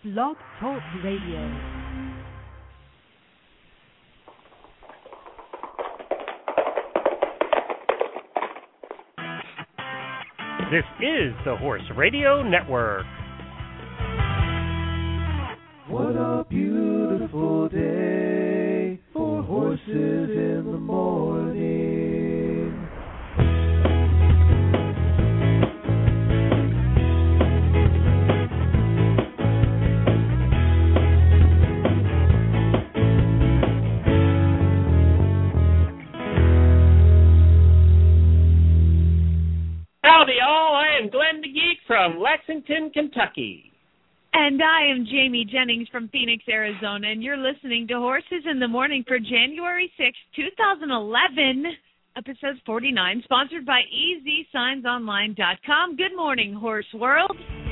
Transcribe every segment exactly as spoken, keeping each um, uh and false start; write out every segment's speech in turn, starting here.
Blog Talk Radio. This is the Horse Radio Network. What a beautiful day for horses in the morning. Howdy, all. I am Glenn the Geek from Lexington, Kentucky. And I am Jamie Jennings from Phoenix, Arizona, and you're listening to Horses in the Morning for January sixth, twenty eleven, episode forty-nine, sponsored by E Z Signs Online dot com. Good morning, Horse World.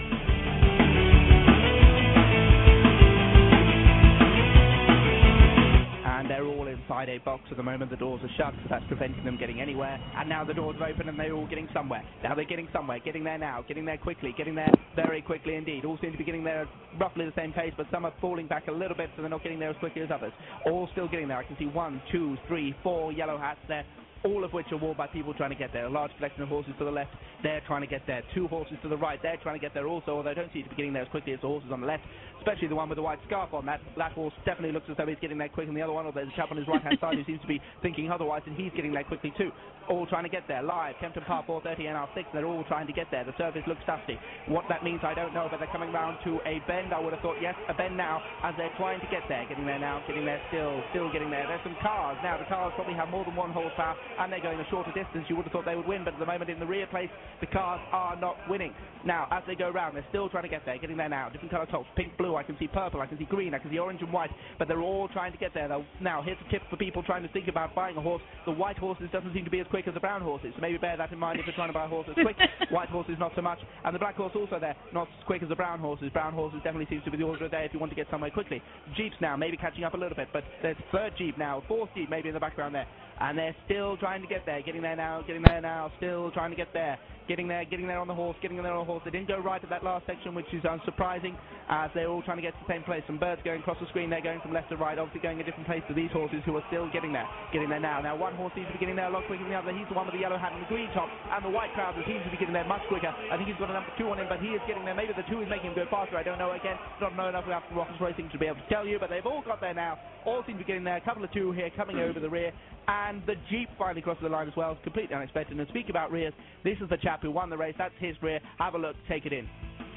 And they're all inside a box at the moment. The doors are shut, so that's preventing them getting anywhere. And now the doors are open and they're all getting somewhere. Now they're getting somewhere, getting there now, getting there quickly, getting there very quickly indeed. All seem to be getting there at roughly the same pace, but some are falling back a little bit, so they're not getting there as quickly as others. All still getting there. I can see one, two, three, four yellow hats there, all of which are worn by people trying to get there. A large collection of horses to the left, they're trying to get there. Two horses to the right, they're trying to get there also, although I don't seem to be getting there as quickly as the horses on the left, especially the one with the white scarf on. That black horse definitely looks as though he's getting there quick, and the other one, or there's a chap on his right-hand side who seems to be thinking otherwise, and he's getting there quickly too. All trying to get there. Live, Kempton Park four thirty N R six, they're all trying to get there. The surface looks dusty. What that means, I don't know, but they're coming round to a bend. I would have thought, yes, a bend now, as they're trying to get there. Getting there now, getting there still, still getting there. There's some cars. Now, the cars probably have more than one horsepower, and they're going a shorter distance. You would have thought they would win, but at the moment in the rear place, the cars are not winning. Now, as they go round, they're still trying to get there. Getting there now. Different colour tops. Pink, blue, I can see purple, I can see green, I can see orange and white, but they're all trying to get there. They'll, now, here's a tip for people trying to think about buying a horse. The white horses doesn't seem to be as quick as the brown horses. So maybe bear that in mind if you're trying to buy a horse that's quick. White horses not so much, and the black horse also there, not as quick as the brown horses. Brown horses definitely seems to be the order of the day if you want to get somewhere quickly. Jeeps now maybe catching up a little bit, but there's third Jeep now, fourth Jeep maybe in the background there, and they're still trying to get there. Getting there now, getting there now, still trying to get there. Getting there, getting there on the horse, getting there on the horse. They didn't go right at that last section, which is unsurprising, as they're all trying to get to the same place. Some birds going across the screen, they're going from left to right, obviously going a different place to these horses who are still getting there. Getting there now. Now, one horse seems to be getting there a lot quicker than the other. He's the one with the yellow hat and the green top, and the white crowd seems to be getting there much quicker. I think he's got a number two on him, but he is getting there. Maybe the two is making him go faster. I don't know. Again, not know enough about Rockers Racing to be able to tell you, but they've all got there now. All seem to be getting there. A couple of two here coming over the rear, and the Jeep finally crosses the line as well. It's completely unexpected. And speak about rears, this is the chap who won the race. That's his rear. Have a look. Take it in.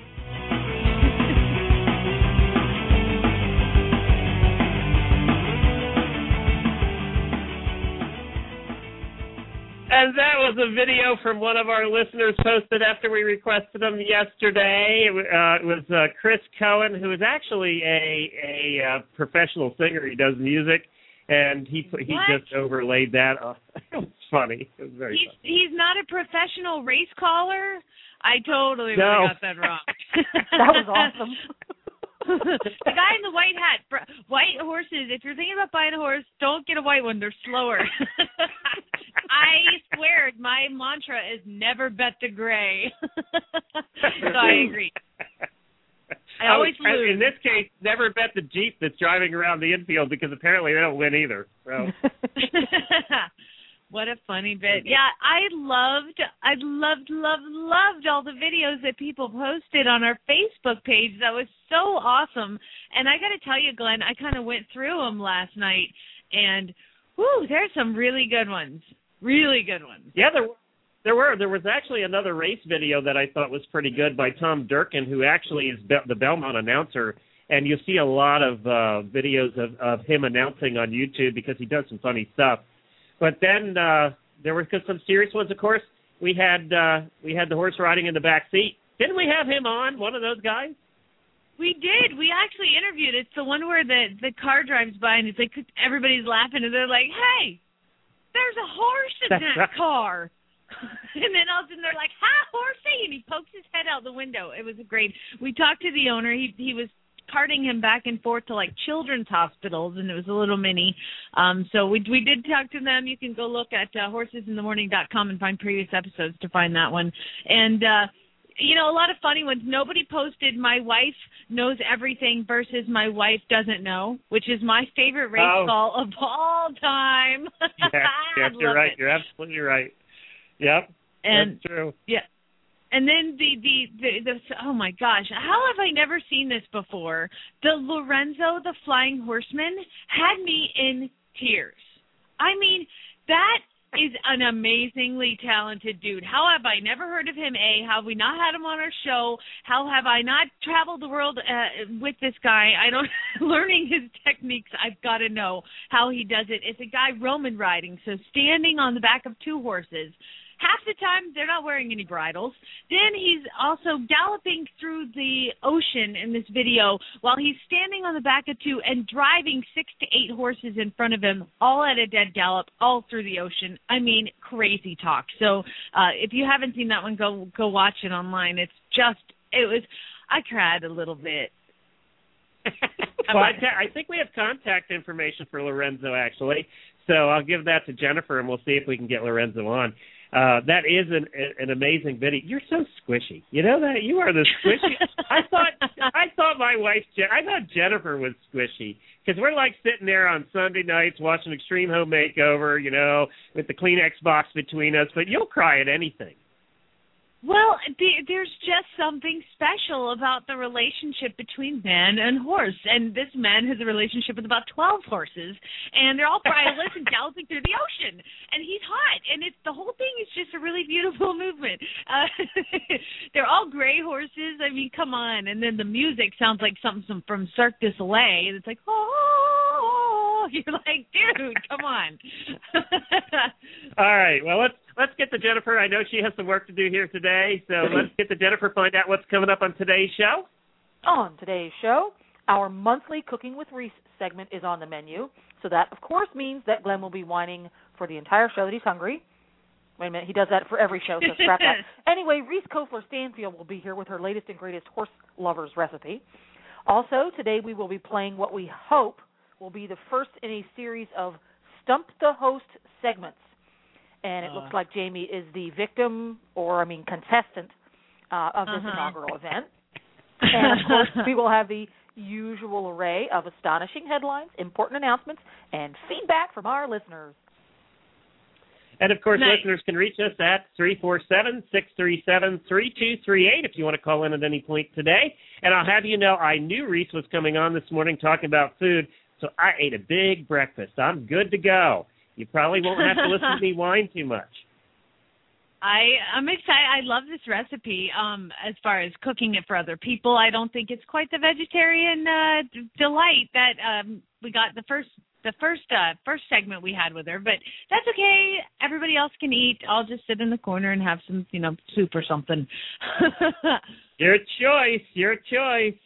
And that was a video from one of our listeners posted after we requested them yesterday. It, uh, it was uh, Chris Cohen, who is actually a, a uh, professional singer. He does music, and he he What? just overlaid that. Uh, it was funny. It was very He's, funny. he's not a professional race caller? I totally No. really got that wrong. That was awesome. The guy in the white hat. br- White horses, if you're thinking about buying a horse, don't get a white one. They're slower. I swear, my mantra is never bet the gray. So I agree. I always I was- lose. In this case, never bet the Jeep that's driving around the infield, because apparently they don't win either. So. What a funny bit. Yeah, I loved, I loved, loved, loved all the videos that people posted on our Facebook page. That was so awesome. And I got to tell you, Glenn, I kind of went through them last night, and, whoo, there's some really good ones. Really good ones. Yeah, there, there were. There was actually another race video that I thought was pretty good by Tom Durkin, who actually is Be- the Belmont announcer. And you'll see a lot of uh, videos of, of him announcing on YouTube because he does some funny stuff. But then uh, there were some serious ones. Of course, we had uh, we had the horse riding in the back seat. Didn't we have him on? One of those guys. We did. We actually interviewed. It's the one where the the car drives by and it's like everybody's laughing and they're like, "Hey, there's a horse in That's that right. car." And then all of a sudden they're like, "Hi, horsey!" And he pokes his head out the window. It was great. We talked to the owner. He he was carting him back and forth to like children's hospitals, and it was a little mini. Um, so we we did talk to them. You can go look at uh, horses in the morning dot com and find previous episodes to find that one. And uh, you know, a lot of funny ones. Nobody posted my wife knows everything versus my wife doesn't know, which is my favorite race Oh. call of all time. Yes, yes you're right. It. You're absolutely right. Yep, and, that's true. Yeah. And then the, the, the, the, oh my gosh, how have I never seen this before? The Lorenzo, the Flying Horseman, had me in tears. I mean, that is an amazingly talented dude. How have I never heard of him, A? How have we not had him on our show? How have I not traveled the world uh, with this guy? I don't, learning his techniques, I've got to know how he does it. It's a guy Roman riding, so standing on the back of two horses. Half the time, they're not wearing any bridles. Then he's also galloping through the ocean in this video while he's standing on the back of two and driving six to eight horses in front of him, all at a dead gallop, all through the ocean. I mean, crazy talk. So uh, if you haven't seen that one, go go watch it online. It's just, it was, I cried a little bit. well, I, te- I think we have contact information for Lorenzo, actually. So I'll give that to Jennifer, and we'll see if we can get Lorenzo on. Uh, that is an, an amazing video. You're so squishy. You know that? You are the squishy. I thought I thought my wife, I thought Jennifer was squishy because we're like sitting there on Sunday nights watching Extreme Home Makeover, you know, with the Kleenex box between us, but you'll cry at anything. Well, the, there's just something special about the relationship between man and horse. And this man has a relationship with about twelve horses, and they're all prideless and galloping through the ocean. And he's hot, and it's the whole thing is just a really beautiful movement. Uh, they're all gray horses. I mean, come on. And then the music sounds like something from Cirque du Soleil. And it's like, oh, you're like, dude, come on. All right, well, let's let's get to Jennifer. I know she has some work to do here today, so let's get to Jennifer, find out what's coming up on today's show. On today's show, our monthly Cooking with Reese segment is on the menu, so that, of course, means that Glenn will be whining for the entire show that he's hungry. Wait a minute, he does that for every show, so scrap that. Anyway, Reese Kofler-Stanfield will be here with her latest and greatest horse lovers recipe. Also, today we will be playing what we hope will be the first in a series of Stump the Host segments. And it uh, looks like Jamie is the victim, or, I mean, contestant uh, of this uh-huh. inaugural event. And, of course, we will have the usual array of astonishing headlines, important announcements, and feedback from our listeners. And, of course, nice. listeners can reach us at three four seven, six three seven, three two three eight if you want to call in at any point today. And I'll have you know, I knew Reese was coming on this morning talking about food, so I ate a big breakfast. I'm good to go. You probably won't have to listen to me whine too much. I, I'm excited. I love this recipe. Um, as far as cooking it for other people, I don't think it's quite the vegetarian uh, d- delight that um, we got the first the first uh, first segment we had with her. But that's okay. Everybody else can eat. I'll just sit in the corner and have some, you know, soup or something. Your choice. Your choice.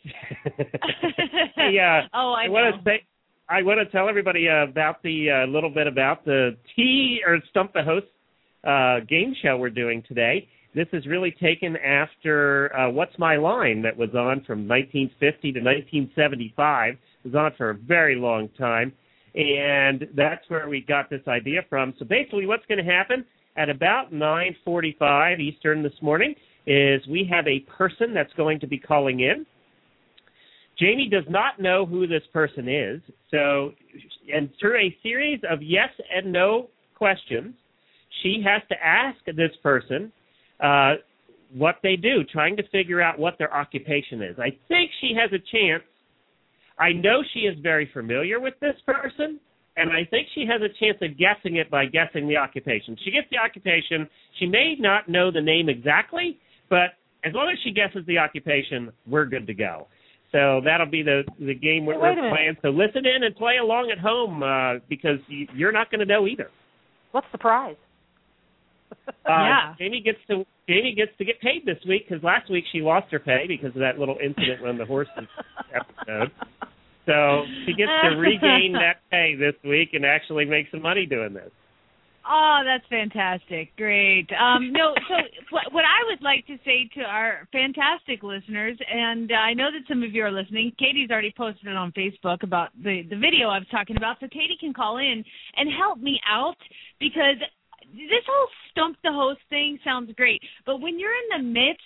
hey, uh, oh, I, I know. want to say. I want to tell everybody uh, about the uh, little bit about the T or Stump the Host uh, game show we're doing today. This is really taken after uh, What's My Line that was on from nineteen fifty to nineteen seventy-five. It was on for a very long time, and that's where we got this idea from. So basically what's going to happen at about nine forty-five Eastern this morning is we have a person that's going to be calling in. Jamie does not know who this person is, so, and through a series of yes and no questions, she has to ask this person uh, what they do, trying to figure out what their occupation is. I think she has a chance. I know she is very familiar with this person, and I think she has a chance of guessing it by guessing the occupation. She gets the occupation. She may not know the name exactly, but as long as she guesses the occupation, we're good to go. So that'll be the the game we're, we're playing. So listen in and play along at home uh, because you, you're not going to know either. What's the prize? uh, yeah. Jamie gets to Jamie gets to get paid this week because last week she lost her pay because of that little incident on the horses episode. So she gets to regain that pay this week and actually make some money doing this. Oh, that's fantastic. Great. Um, no, so what, what I would like to say to our fantastic listeners, and uh, I know that some of you are listening, Katie's already posted it on Facebook about the, the video I was talking about, so Katie can call in and help me out because this whole Stump the Host thing sounds great, but when you're in the midst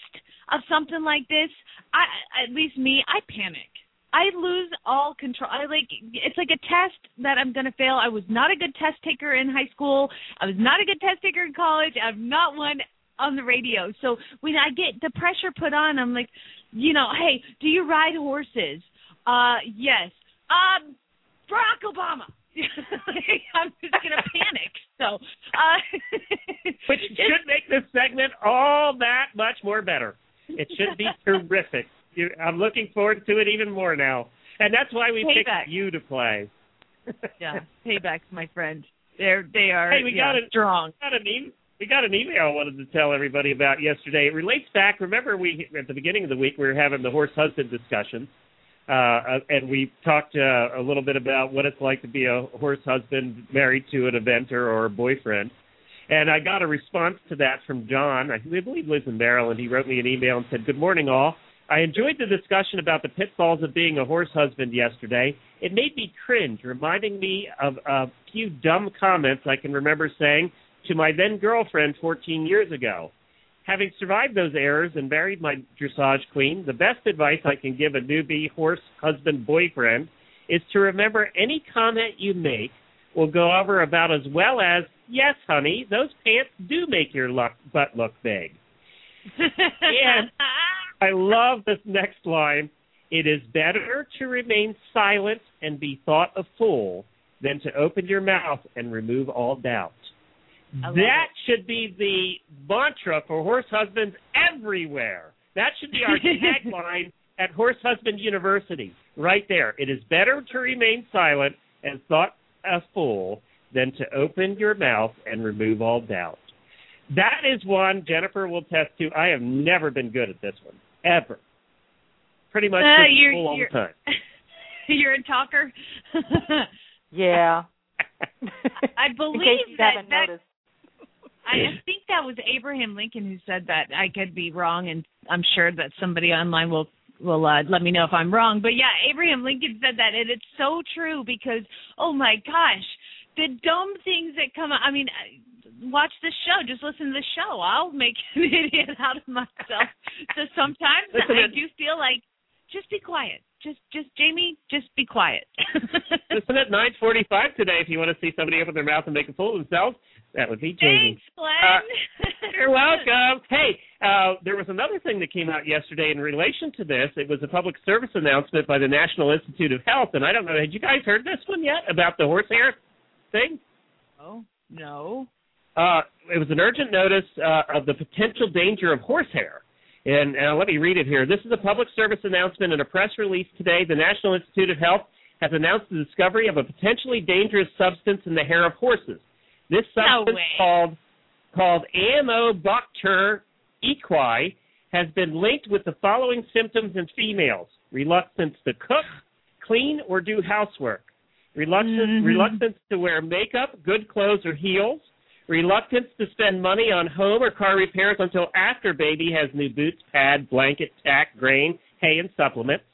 of something like this, I, at least me, I panic. I lose all control. I like it's like a test that I'm going to fail. I was not a good test taker in high school. I was not a good test taker in college. I've not won on the radio. So when I get the pressure put on, I'm like, you know, hey, do you ride horses? Uh, yes. Um, Barack Obama. I'm just going to panic. So, uh, which should make this segment all that much more better. It should be terrific. You, I'm looking forward to it even more now. And that's why we Payback. picked you to play. Yeah, paybacks, my friend. They're, they are hey, we yeah, got a, strong. We got, an e- we got an email I wanted to tell everybody about yesterday. It relates back. Remember, we at the beginning of the week, we were having the horse husband discussion. Uh, and we talked uh, a little bit about what it's like to be a horse husband married to an eventer or a boyfriend. And I got a response to that from John. I believe he lives in Maryland. He wrote me an email and said, "Good morning, all. I enjoyed the discussion about the pitfalls of being a horse husband yesterday. It made me cringe, reminding me of a few dumb comments I can remember saying to my then-girlfriend fourteen years ago. Having survived those errors and married my dressage queen, the best advice I can give a newbie horse husband boyfriend is to remember any comment you make will go over about as well as, yes, honey, those pants do make your luck, butt look big." And I love this next line. "It is better to remain silent and be thought a fool than to open your mouth and remove all doubt." That it. should be the mantra for horse husbands everywhere. That should be our tagline at Horse Husband University, right there. It is better to remain silent and thought a fool than to open your mouth and remove all doubt. That is one Jennifer will test to. I have never been good at this one, ever. Pretty much uh, just you're, fool all you're, the time. You're a talker? Yeah. I believe In case you that, haven't that noticed. I think that was Abraham Lincoln who said that. I could be wrong, and I'm sure that somebody online will will uh, let me know if I'm wrong. But yeah, Abraham Lincoln said that, and it's so true because, oh my gosh, the dumb things that come out. I mean, watch this show. Just listen to the show. I'll make an idiot out of myself. So sometimes Listen, I do feel like, just be quiet. Just, just Jamie, just be quiet. Listen at nine forty-five today if you want to see somebody open their mouth and make a fool of themselves. That would be Jamie. Thanks, Glenn. Uh, you're welcome. Hey, uh, there was another thing that came out yesterday in relation to this. It was a public service announcement by the National Institute of Health, and I don't know, had you guys heard this one yet about the horsehair thing? Oh, no. Uh, it was an urgent notice uh, of the potential danger of horsehair. And uh, let me read it here. This is a public service announcement in a press release today. The National Institute of Health has announced the discovery of a potentially dangerous substance in the hair of horses. This substance No way. called called Aenobacter equi has been linked with the following symptoms in females: reluctance to cook, clean, or do housework, reluctance, mm-hmm. reluctance to wear makeup, good clothes, or heels, reluctance to spend money on home or car repairs until after baby has new boots, pad, blanket, tack, grain, hay, and supplements.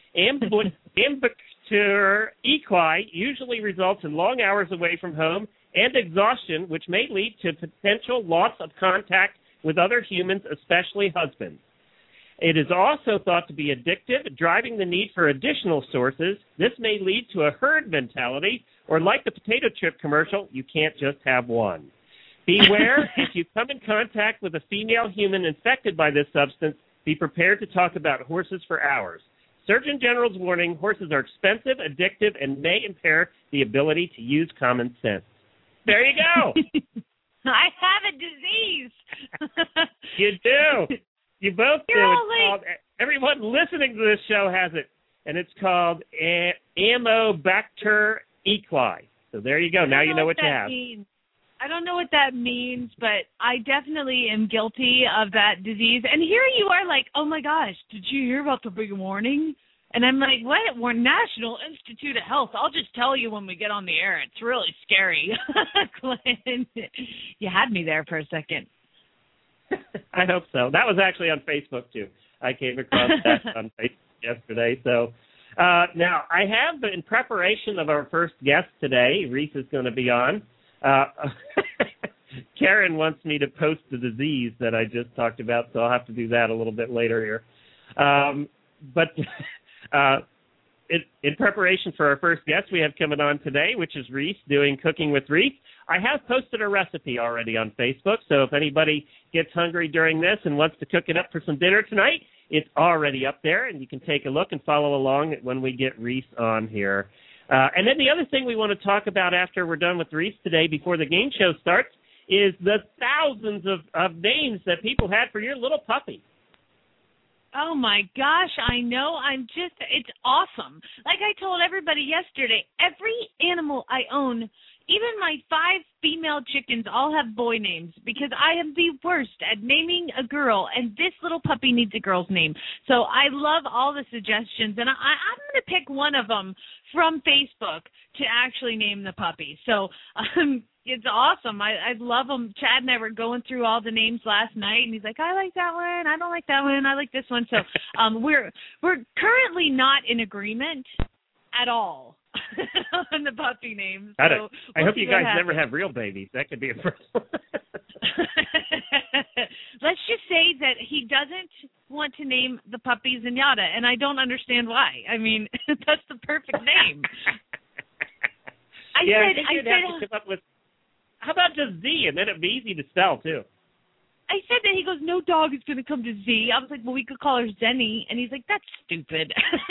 Aenobacter equi usually results in long hours away from home and exhaustion, which may lead to potential loss of contact with other humans, especially husbands. It is also thought to be addictive, driving the need for additional sources. This may lead to a herd mentality, or like the potato chip commercial, you can't just have one. Beware, if you come in contact with a female human infected by this substance, be prepared to talk about horses for hours. Surgeon General's warning, horses are expensive, addictive, and may impair the ability to use common sense. There you go. I have a disease. You do. You both do. You're It's only... called, everyone listening to this show has it, and it's called a- Aenobacter equi. So there you go. Now you know what, what you that have. Means. I don't know what that means, but I definitely am guilty of that disease. And here you are like, oh, my gosh, did you hear about the big warning? And I'm like, what? We're National Institute of Health. I'll just tell you when we get on the air. It's really scary. Glenn, you had me there for a second. I hope so. That was actually on Facebook, too. I came across that on Facebook yesterday. So uh, now I have, in preparation of our first guest today, Reese is going to be on. Uh, Karen wants me to post the disease that I just talked about, so I'll have to do that a little bit later here. Um, but uh, in, in preparation for our first guest we have coming on today, which is Reese doing Cooking with Reese, I have posted a recipe already on Facebook, so if anybody gets hungry during this and wants to cook it up for some dinner tonight, it's already up there, and you can take a look and follow along when we get Reese on here. Uh, and then the other thing we want to talk about after we're done with Reese today, before the game show starts, is the thousands of, of names that people had for your little puppy. Oh, my gosh, I know. I'm just, it's awesome. Like I told everybody yesterday, every animal I own, even my five female chickens, all have boy names because I am the worst at naming a girl, and this little puppy needs a girl's name. So I love all the suggestions, and I, I'm going to pick one of them from Facebook to actually name the puppy. So um, it's awesome. I, I love them. Chad and I were going through all the names last night, and he's like, I like that one. I don't like that one. I like this one. So um, we're we're currently not in agreement at all on the puppy names. I, so I we'll hope you guys never have real babies. That could be a problem. Let's just say that he doesn't want to name the puppy Zenyatta, and I don't understand why. I mean, that's the perfect name. I yeah, said, I think you'd I have said, to come up with, how about just Z, and then it'd be easy to spell, too. I said that. He goes, no dog is going to come to Z. I was like, well, we could call her Zenny. And he's like, that's stupid.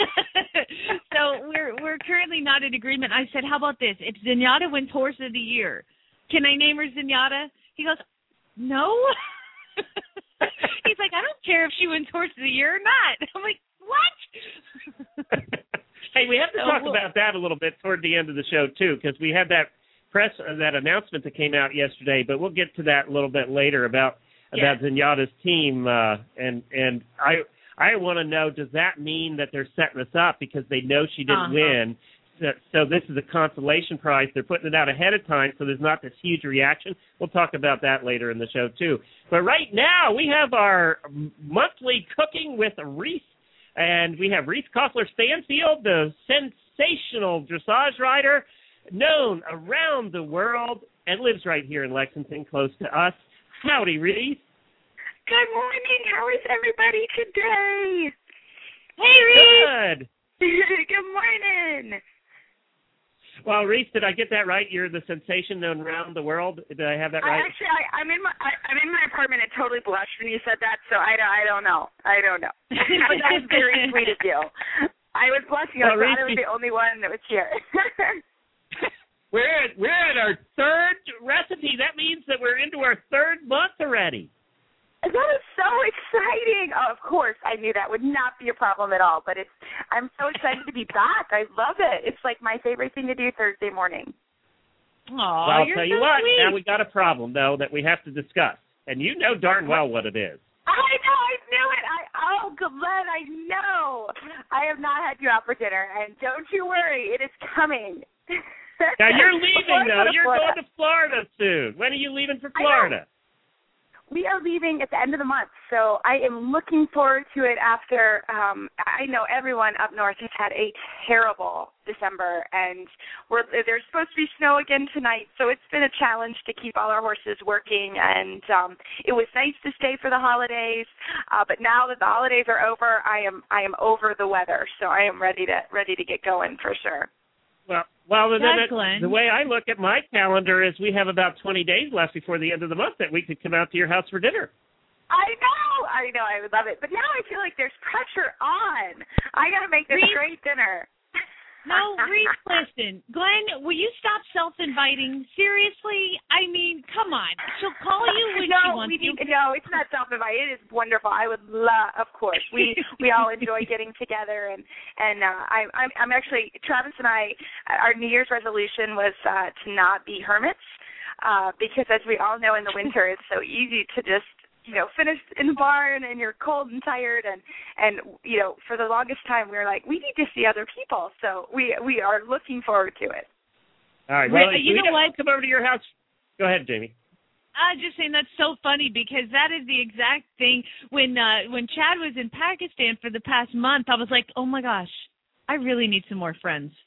So we're we're currently not in agreement. I said, how about this? If Zenyatta wins Horse of the Year, can I name her Zenyatta? He goes, no. He's like, I don't care if she wins Horse of the Year or not. I'm like, what? Hey, we have to So talk we'll, about that a little bit toward the end of the show, too, because we had that press, uh, that announcement that came out yesterday, but we'll get to that a little bit later about about yeah. Zenyatta's team, uh, and and I I want to know, does that mean that they're setting us up because they know she didn't uh-huh. win? So, so this is a consolation prize. They're putting it out ahead of time, so there's not this huge reaction. We'll talk about that later in the show, too. But right now, we have our monthly Cooking with Reese, and we have Reese Koffler Stanfield, the sensational dressage rider, known around the world and lives right here in Lexington, close to us. Howdy, Reese. Good morning. How is everybody today? Hey, Reese. Good. Good morning. Well, Reese, did I get that right? You're the sensation known around the world. Did I have that right? I actually, I, I'm in my, I, I'm in my apartment and totally blushed when you said that. So I, I don't know. I don't know. But that was very sweet of you. I was blushing. I well, thought I Reese, was the only one that was here. We're at, we're at our third recipe. That means that we're into our third month already. That is so exciting. Oh, of course, I knew that would not be a problem at all. But it's I'm so excited to be back. I love it. It's like my favorite thing to do Thursday morning. Aw, well, I'll you're tell so you what. sweet. Now we got a problem though that we have to discuss, and you know darn well what it is. I know, I knew it. I oh, Glenn, I know. I have not had you out for dinner, and don't you worry, it is coming. Now you're leaving though. You're Florida. going to Florida soon. When are you leaving for Florida? We are leaving at the end of the month, so I am looking forward to it after, um, I know everyone up north has had a terrible December, and we're, there's supposed to be snow again tonight, so it's been a challenge to keep all our horses working, and um, it was nice to stay for the holidays, uh, but now that the holidays are over, I am I am over the weather, so I am ready to ready to get going for sure. Well, well, then it, Glenn. the way I look at my calendar is we have about twenty days left before the end of the month that we could come out to your house for dinner. I know, I know, I would love it. But now I feel like there's pressure on. I got to make this Reese, great dinner. No, Reese, listen. Glenn, will you stop self-inviting? Seriously? I mean, come on. She'll call you when no, she wants we need, you. No, it's not self-invited. It is wonderful. I would love, of course. We we all enjoy getting together, and and uh, I, I'm I'm actually Travis and I. Our New Year's resolution was uh, to not be hermits, uh, because as we all know, in the winter it's so easy to just, you know, finish in the barn and you're cold and tired, and, and you know, for the longest time we were like, we need to see other people, so we we are looking forward to it. All right, well, you we know what? Come over to your house. Go ahead, Jamie. I'm just saying that's so funny because that is the exact thing. When uh, when Chad was in Pakistan for the past month, I was like, oh my gosh, I really need some more friends.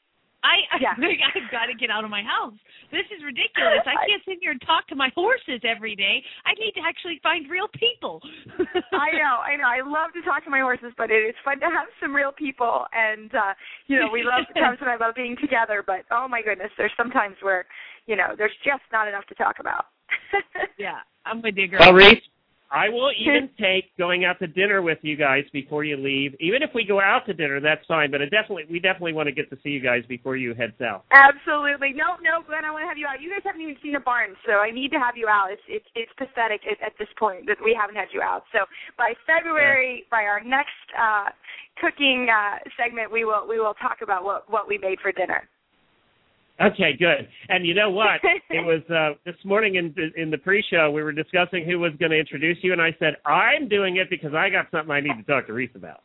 I, I yeah. think I've got to get out of my house. This is ridiculous. I can't sit here and talk to my horses every day. I need to actually find real people. I know, I know. I love to talk to my horses, but it is fun to have some real people. And, uh, you know, we love, Travis and I love being together, but oh my goodness, there's sometimes where, you know, there's just not enough to talk about. Yeah, I'm with you, girl. Well, Reese, I will even take going out to dinner with you guys before you leave. Even if we go out to dinner, that's fine. But it definitely, we definitely want to get to see you guys before you head south. Absolutely. No, no, Glenn, I want to have you out. You guys haven't even seen a barn, so I need to have you out. It's it's, it's pathetic at, at this point that we haven't had you out. So by February, yeah. by our next uh, cooking uh, segment, we will we will talk about what, what we made for dinner. Okay, good. And you know what? It was uh, this morning in in the pre-show, we were discussing who was going to introduce you, and I said, I'm doing it because I got something I need to talk to Reese about.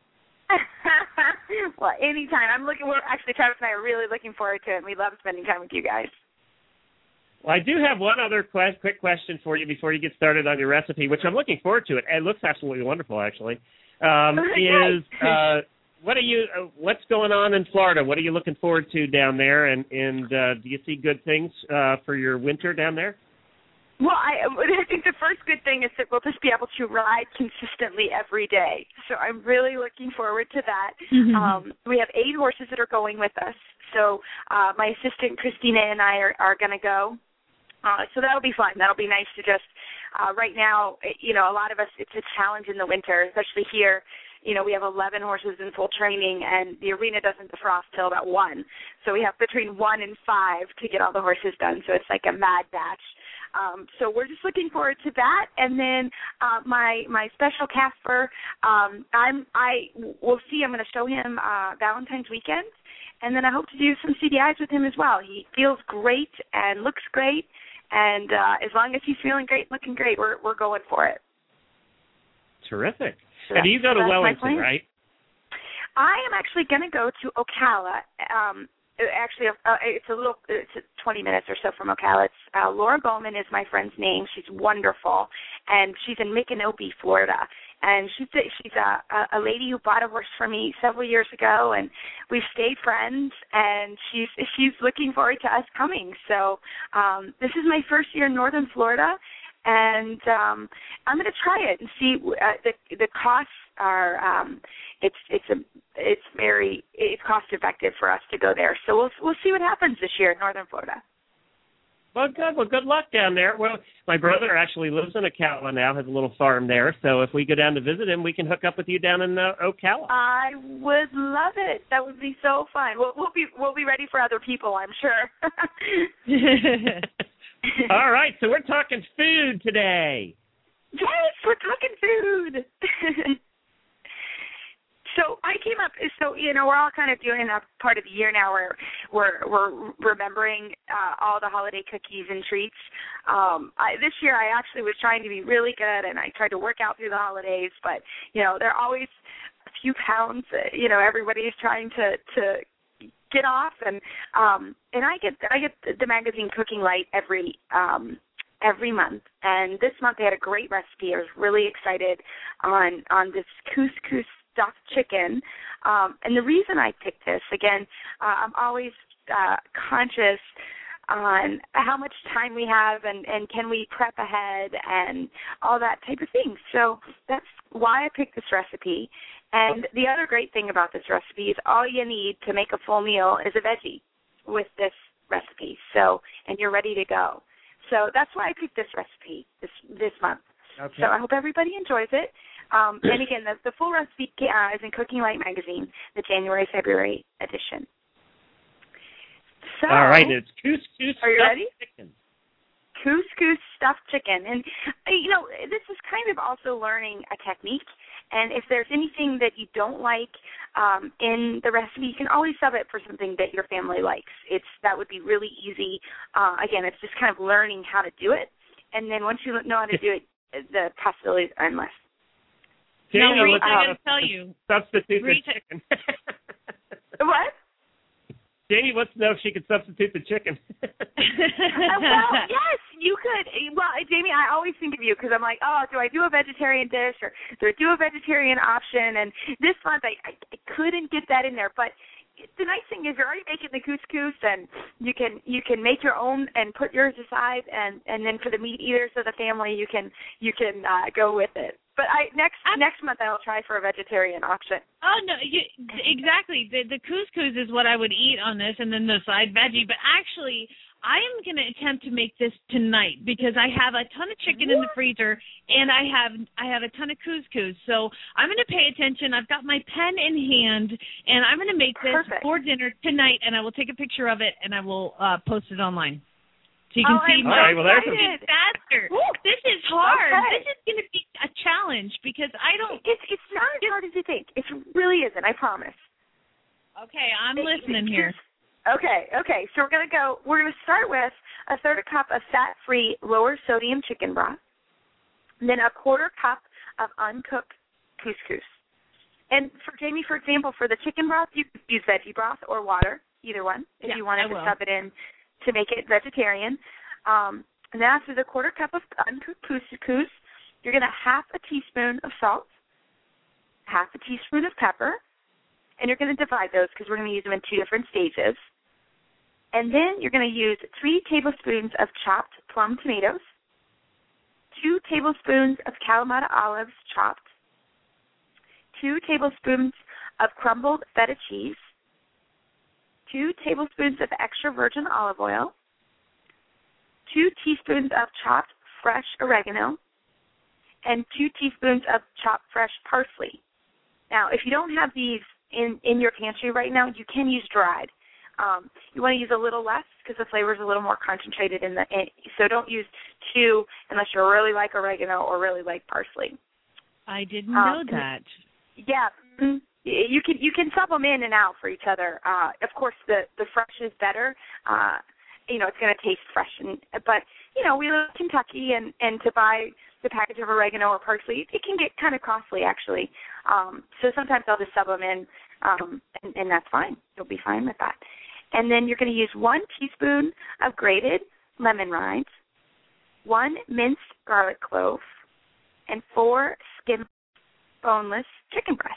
Well, anytime. I'm looking. We're actually, Travis and I are really looking forward to it, and we love spending time with you guys. Well, I do have one other quest, quick question for you before you get started on your recipe, which I'm looking forward to. It, it looks absolutely wonderful, actually. Um, is uh, what are you? Uh, what's going on in Florida? What are you looking forward to down there? And and uh, do you see good things uh, for your winter down there? Well, I, I think the first good thing is that we'll just be able to ride consistently every day. So I'm really looking forward to that. Mm-hmm. Um, we have eight horses that are going with us. So uh, my assistant Christina and I are, are going to go. Uh, so that'll be fun. That'll be nice to just, uh, right now, you know, a lot of us, it's a challenge in the winter, especially here. You know, we have eleven horses in full training, and the arena doesn't defrost till about one. So we have between one and five to get all the horses done. So it's like a mad dash. Um, so we're just looking forward to that. And then uh, my my special Casper, um, I'm I we'll see. I'm going to show him uh, Valentine's weekend, and then I hope to do some C D Is with him as well. He feels great and looks great, and uh, as long as he's feeling great, looking great, we're we're going for it. Terrific. So and you go to Wellington, right? I am actually going to go to Ocala. Um, Actually, uh, it's a little, it's twenty minutes or so from Ocala. It's, uh, Laura Bowman is my friend's name. She's wonderful, and she's in Micanopy, Florida. And she's a, she's a, a lady who bought a horse for me several years ago, and we've stayed friends. And she's she's looking forward to us coming. So um, this is my first year in Northern Florida, and um, I'm going to try it and see. Uh, the the costs are um, it's it's a it's very it's cost effective for us to go there. So we'll we'll see what happens this year in Northern Florida. Well, good. Well, good luck down there. Well, my brother actually lives in Ocala now, has a little farm there. So if we go down to visit him, we can hook up with you down in uh, Ocala. I would love it. That would be so fun. We'll, we'll be we'll be ready for other people, I'm sure. All right. So we're talking food today. Yes, we're talking food. So I came up, so, you know, we're all kind of doing a part of the year now where we're, we're remembering uh, all the holiday cookies and treats. Um, I, this year I actually was trying to be really good, and I tried to work out through the holidays, but, you know, there are always a few pounds, uh, you know, everybody is trying to, to get off, and um, and I get I get the magazine Cooking Light every um, every month, and this month they had a great recipe. I was really excited on on this couscous stuffed chicken. Um, and the reason I picked this, again, uh, I'm always uh, conscious on how much time we have and, and can we prep ahead and all that type of thing. So that's why I picked this recipe. And the other great thing about this recipe is all you need to make a full meal is a veggie with this recipe. So, and you're ready to go. So that's why I picked this recipe this this month. Okay. So I hope everybody enjoys it. Um, and again, the, the full recipe uh, is in Cooking Light magazine, the January February edition. So, all right, it's couscous are you stuffed ready? chicken. Couscous stuffed chicken, and you know this is kind of also learning a technique. And if there's anything that you don't like um, in the recipe, you can always sub it for something that your family likes. It's that would be really easy. Uh, again, it's just kind of learning how to do it, and then once you know how to do it, the possibilities are endless. Now, no, Reese, uh, I got to tell you. Substitute Reese, the chicken. What? Jamie wants to know if she could substitute the chicken. uh, well, yes, you could. Well, Jamie, I always think of you because I'm like, oh, do I do a vegetarian dish or do I do a vegetarian option? And this month I, I, I couldn't get that in there. But the nice thing is you're already making the couscous, and you can you can make your own and put yours aside, and, and then for the meat eaters of the family, you can you can uh, go with it. But I next I'm, next month I'll try for a vegetarian option. Oh no, you, exactly. The the couscous is what I would eat on this, and then the side veggie. But actually, I am going to attempt to make this tonight because I have a ton of chicken what? in the freezer, and I have I have a ton of couscous. So I'm going to pay attention. I've got my pen in hand, and I'm going to make this Perfect. for dinner tonight, and I will take a picture of it, and I will uh, post it online. So you can oh, see I'm my right, well, there's a... faster. Woo. This is hard. Okay. This is going to be a challenge because I don't. It's it's not as hard as you think. It really isn't. I promise. Okay, I'm it, listening it, here. Okay, okay. So we're gonna go. We're gonna start with a third a cup of fat-free, lower sodium chicken broth, then a quarter cup of uncooked couscous. And for Jamie, for example, for the chicken broth, you could use veggie broth or water, either one, if yeah, you wanted I to will. sub it in to make it vegetarian. Um, and then after the quarter cup of uncooked couscous, you're going to half a teaspoon of salt, half a teaspoon of pepper, and you're going to divide those because we're going to use them in two different stages. And then you're going to use three tablespoons of chopped plum tomatoes, two tablespoons of Kalamata olives chopped, two tablespoons of crumbled feta cheese, two tablespoons of extra virgin olive oil, two teaspoons of chopped fresh oregano, and two teaspoons of chopped fresh parsley. Now, if you don't have these in, in your pantry right now, you can use dried. Um, you want to use a little less because the flavor is a little more concentrated in the. In, so don't use two unless you really like oregano or really like parsley. I didn't um, know that. Yeah, you can you can sub them in and out for each other. Uh, of course, the the fresh is better. Uh, you know, it's going to taste fresh, and but you know, we live in Kentucky, and and to buy the package of oregano or parsley, it can get kind of costly actually. Um, so sometimes I'll just sub them in, um, and, and that's fine. You'll be fine with that. And then you're going to use one teaspoon of grated lemon rinds, one minced garlic clove, and four skinless, boneless chicken breasts.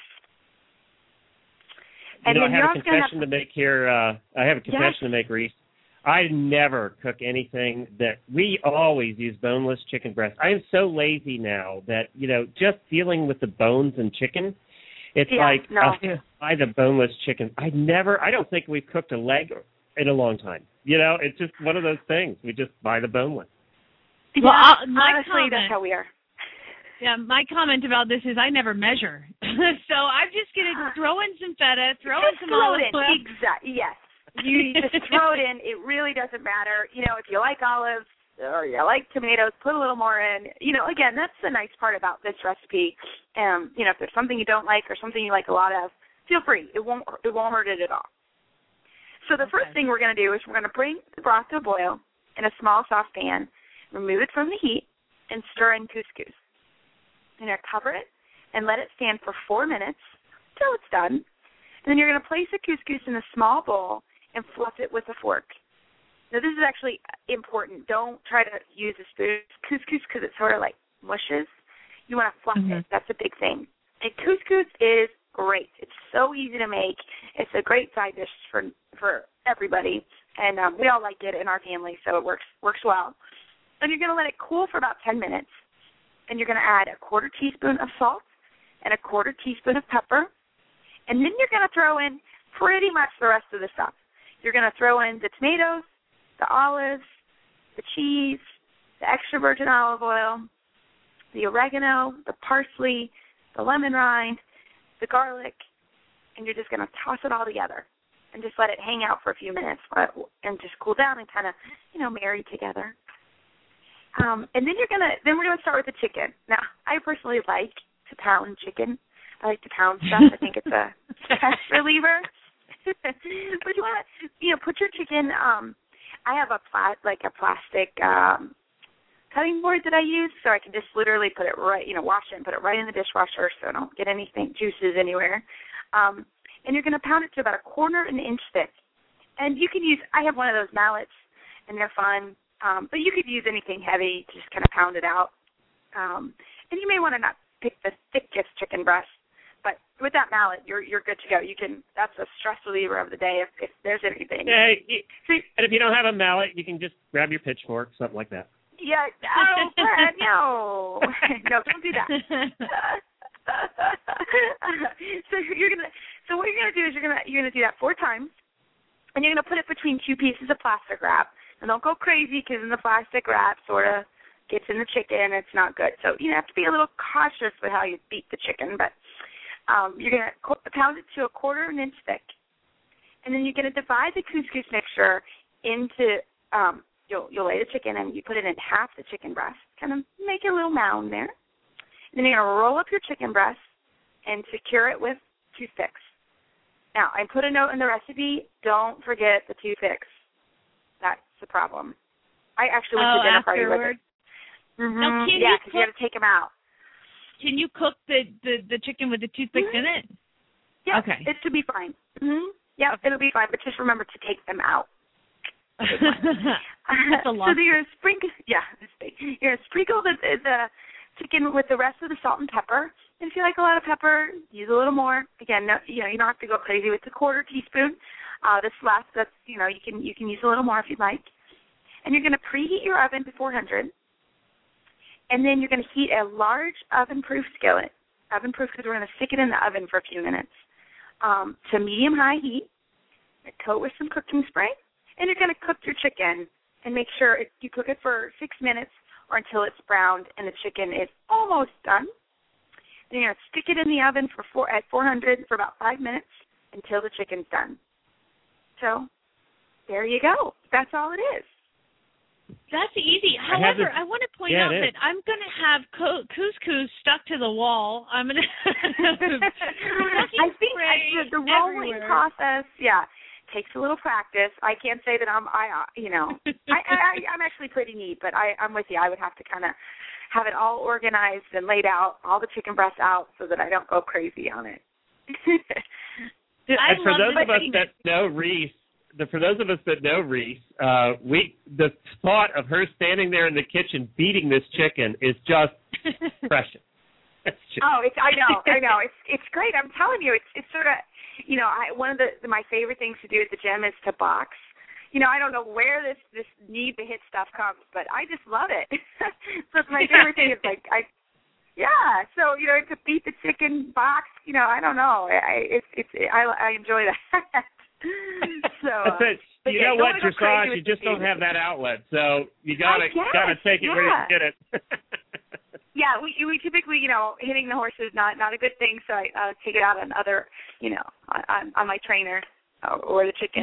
And you know, then I have you're a also going to confession to make here. Uh, I have a confession yes. to make, Reese. I never cook anything that we always use boneless chicken breast. I am so lazy now that, you know, just dealing with the bones and chicken, it's yeah, like no. uh, buy the boneless chicken. I never, I don't think we've cooked a leg in a long time. You know, it's just one of those things. We just buy the boneless. Well, yeah, I'll, my honestly, comment, that's how we are. Yeah, my comment about this is I never measure. So I'm just going to throw in some feta, throw just in some throw olive it in. oil. Exactly, yes. You just throw it in. It really doesn't matter. You know, if you like olives or you like tomatoes, put a little more in. You know, again, that's the nice part about this recipe. Um, you know, if there's something you don't like or something you like a lot of, feel free. It won't it won't hurt it at all. So the okay. first thing we're going to do is we're going to bring the broth to a boil in a small saucepan, remove it from the heat, and stir in couscous. You're going to cover it and let it stand for four minutes until it's done. And then you're going to place the couscous in a small bowl and fluff it with a fork. Now, this is actually important. Don't try to use a spoon couscous because it sort of like mushes. You want to fluff mm-hmm. it. That's a big thing. And couscous is great. It's so easy to make. It's a great side dish for for everybody, and um, we all like it in our family, so it works works well. And you're going to let it cool for about ten minutes, and you're going to add a quarter teaspoon of salt and a quarter teaspoon of pepper, and then you're going to throw in pretty much the rest of the stuff. You're going to throw in the tomatoes, the olives, the cheese, the extra virgin olive oil, the oregano, the parsley, the lemon rind, the garlic, and you're just going to toss it all together and just let it hang out for a few minutes and just cool down and kind of, you know, marry together. Um, and then you're going to, then we're going to start with the chicken. Now, I personally like to pound chicken. I like to pound stuff. I think it's a stress reliever. But you want to, you know, put your chicken. Um, I have a plat like a plastic um, cutting board that I use, so I can just literally put it right, you know, wash it and put it right in the dishwasher, so I don't get anything juices anywhere. Um, and you're going to pound it to about a quarter of an inch thick. And you can use. I have one of those mallets, and they're fun. Um, but you could use anything heavy to just kind of pound it out. Um, and you may want to not pick the thickest chicken breast. But with that mallet, you're you're good to go. You can. That's a stress reliever of the day if, if there's anything. Yeah, you, and if you don't have a mallet, you can just grab your pitchfork, something like that. Yeah. Oh, Brad, no, no, don't do that. so you're gonna. So what you're gonna do is you're gonna you're gonna do that four times, and you're gonna put it between two pieces of plastic wrap. And don't go crazy because then the plastic wrap sort of gets in the chicken. It's not good. So you have to be a little cautious with how you beat the chicken. But um, you're gonna pound it to a quarter of an inch thick, and then you're gonna divide the couscous mixture into. Um, you'll you'll lay the chicken and you put it in half the chicken breast. Kind of make a little mound there. And then you're gonna roll up your chicken breast and secure it with toothpicks. Now, I put a note in the recipe. Don't forget the toothpicks. That's the problem. I actually went oh, to a dinner afterwards? party with it. Mm-hmm. Now, can yeah, you because cook, you have to take them out. Can you cook the, the, the chicken with the toothpicks mm-hmm. in it? Yeah, okay. It should be fine. Mm-hmm. Yeah, okay. It'll be fine, but just remember to take them out. That's a lot. So you're gonna sprinkle. Yeah, you're gonna sprinkle the, the chicken with the rest of the salt and pepper. And if you like a lot of pepper, use a little more. Again, no, you know, you don't have to go crazy with the quarter teaspoon. Uh, this last, that's you know, you can you can use a little more if you'd like. And you're going to preheat your oven to four hundred. And then you're going to heat a large oven-proof skillet, oven-proof because we're going to stick it in the oven for a few minutes, um, to medium-high heat. Coat with some cooking spray, and you're going to cook your chicken and make sure it, you cook it for six minutes or until it's browned and the chicken is almost done. Then you're going to stick it in the oven for four, at four hundred for about five minutes until the chicken's done. So there you go. That's all it is. That's easy. I However, this, I want to point yeah, out that I'm going to have co- couscous stuck to the wall. I'm going to. I think I, the, the rolling everywhere. process, yeah, takes a little practice. I can't say that I'm, I, uh, you know, I, I, I'm actually pretty neat, but I, I'm with you. I would have to kind of have it all organized and laid out, all the chicken breasts out, so that I don't go crazy on it. I and for love those of us chicken. that know Reese, the, for those of us that know Reese, uh, we the thought of her standing there in the kitchen beating this chicken is just precious. Oh, it's I know, I know. It's it's great. I'm telling you, it's it's sort of, you know, I one of the, the my favorite things to do at the gym is to box. You know, I don't know where this this need to hit stuff comes, but I just love it. So it's my favorite thing. Is like I. Yeah, so you know, to beat the chicken box, you know, I don't know. I it's it's I I enjoy that. So, uh, but you yeah, know what, dressage, you just don't have that outlet, so you gotta guess, gotta take it yeah. where you get it. Yeah, we we typically, you know, hitting the horse is not not a good thing, so I uh, take it out on other, you know, on on my trainer or, or the chicken.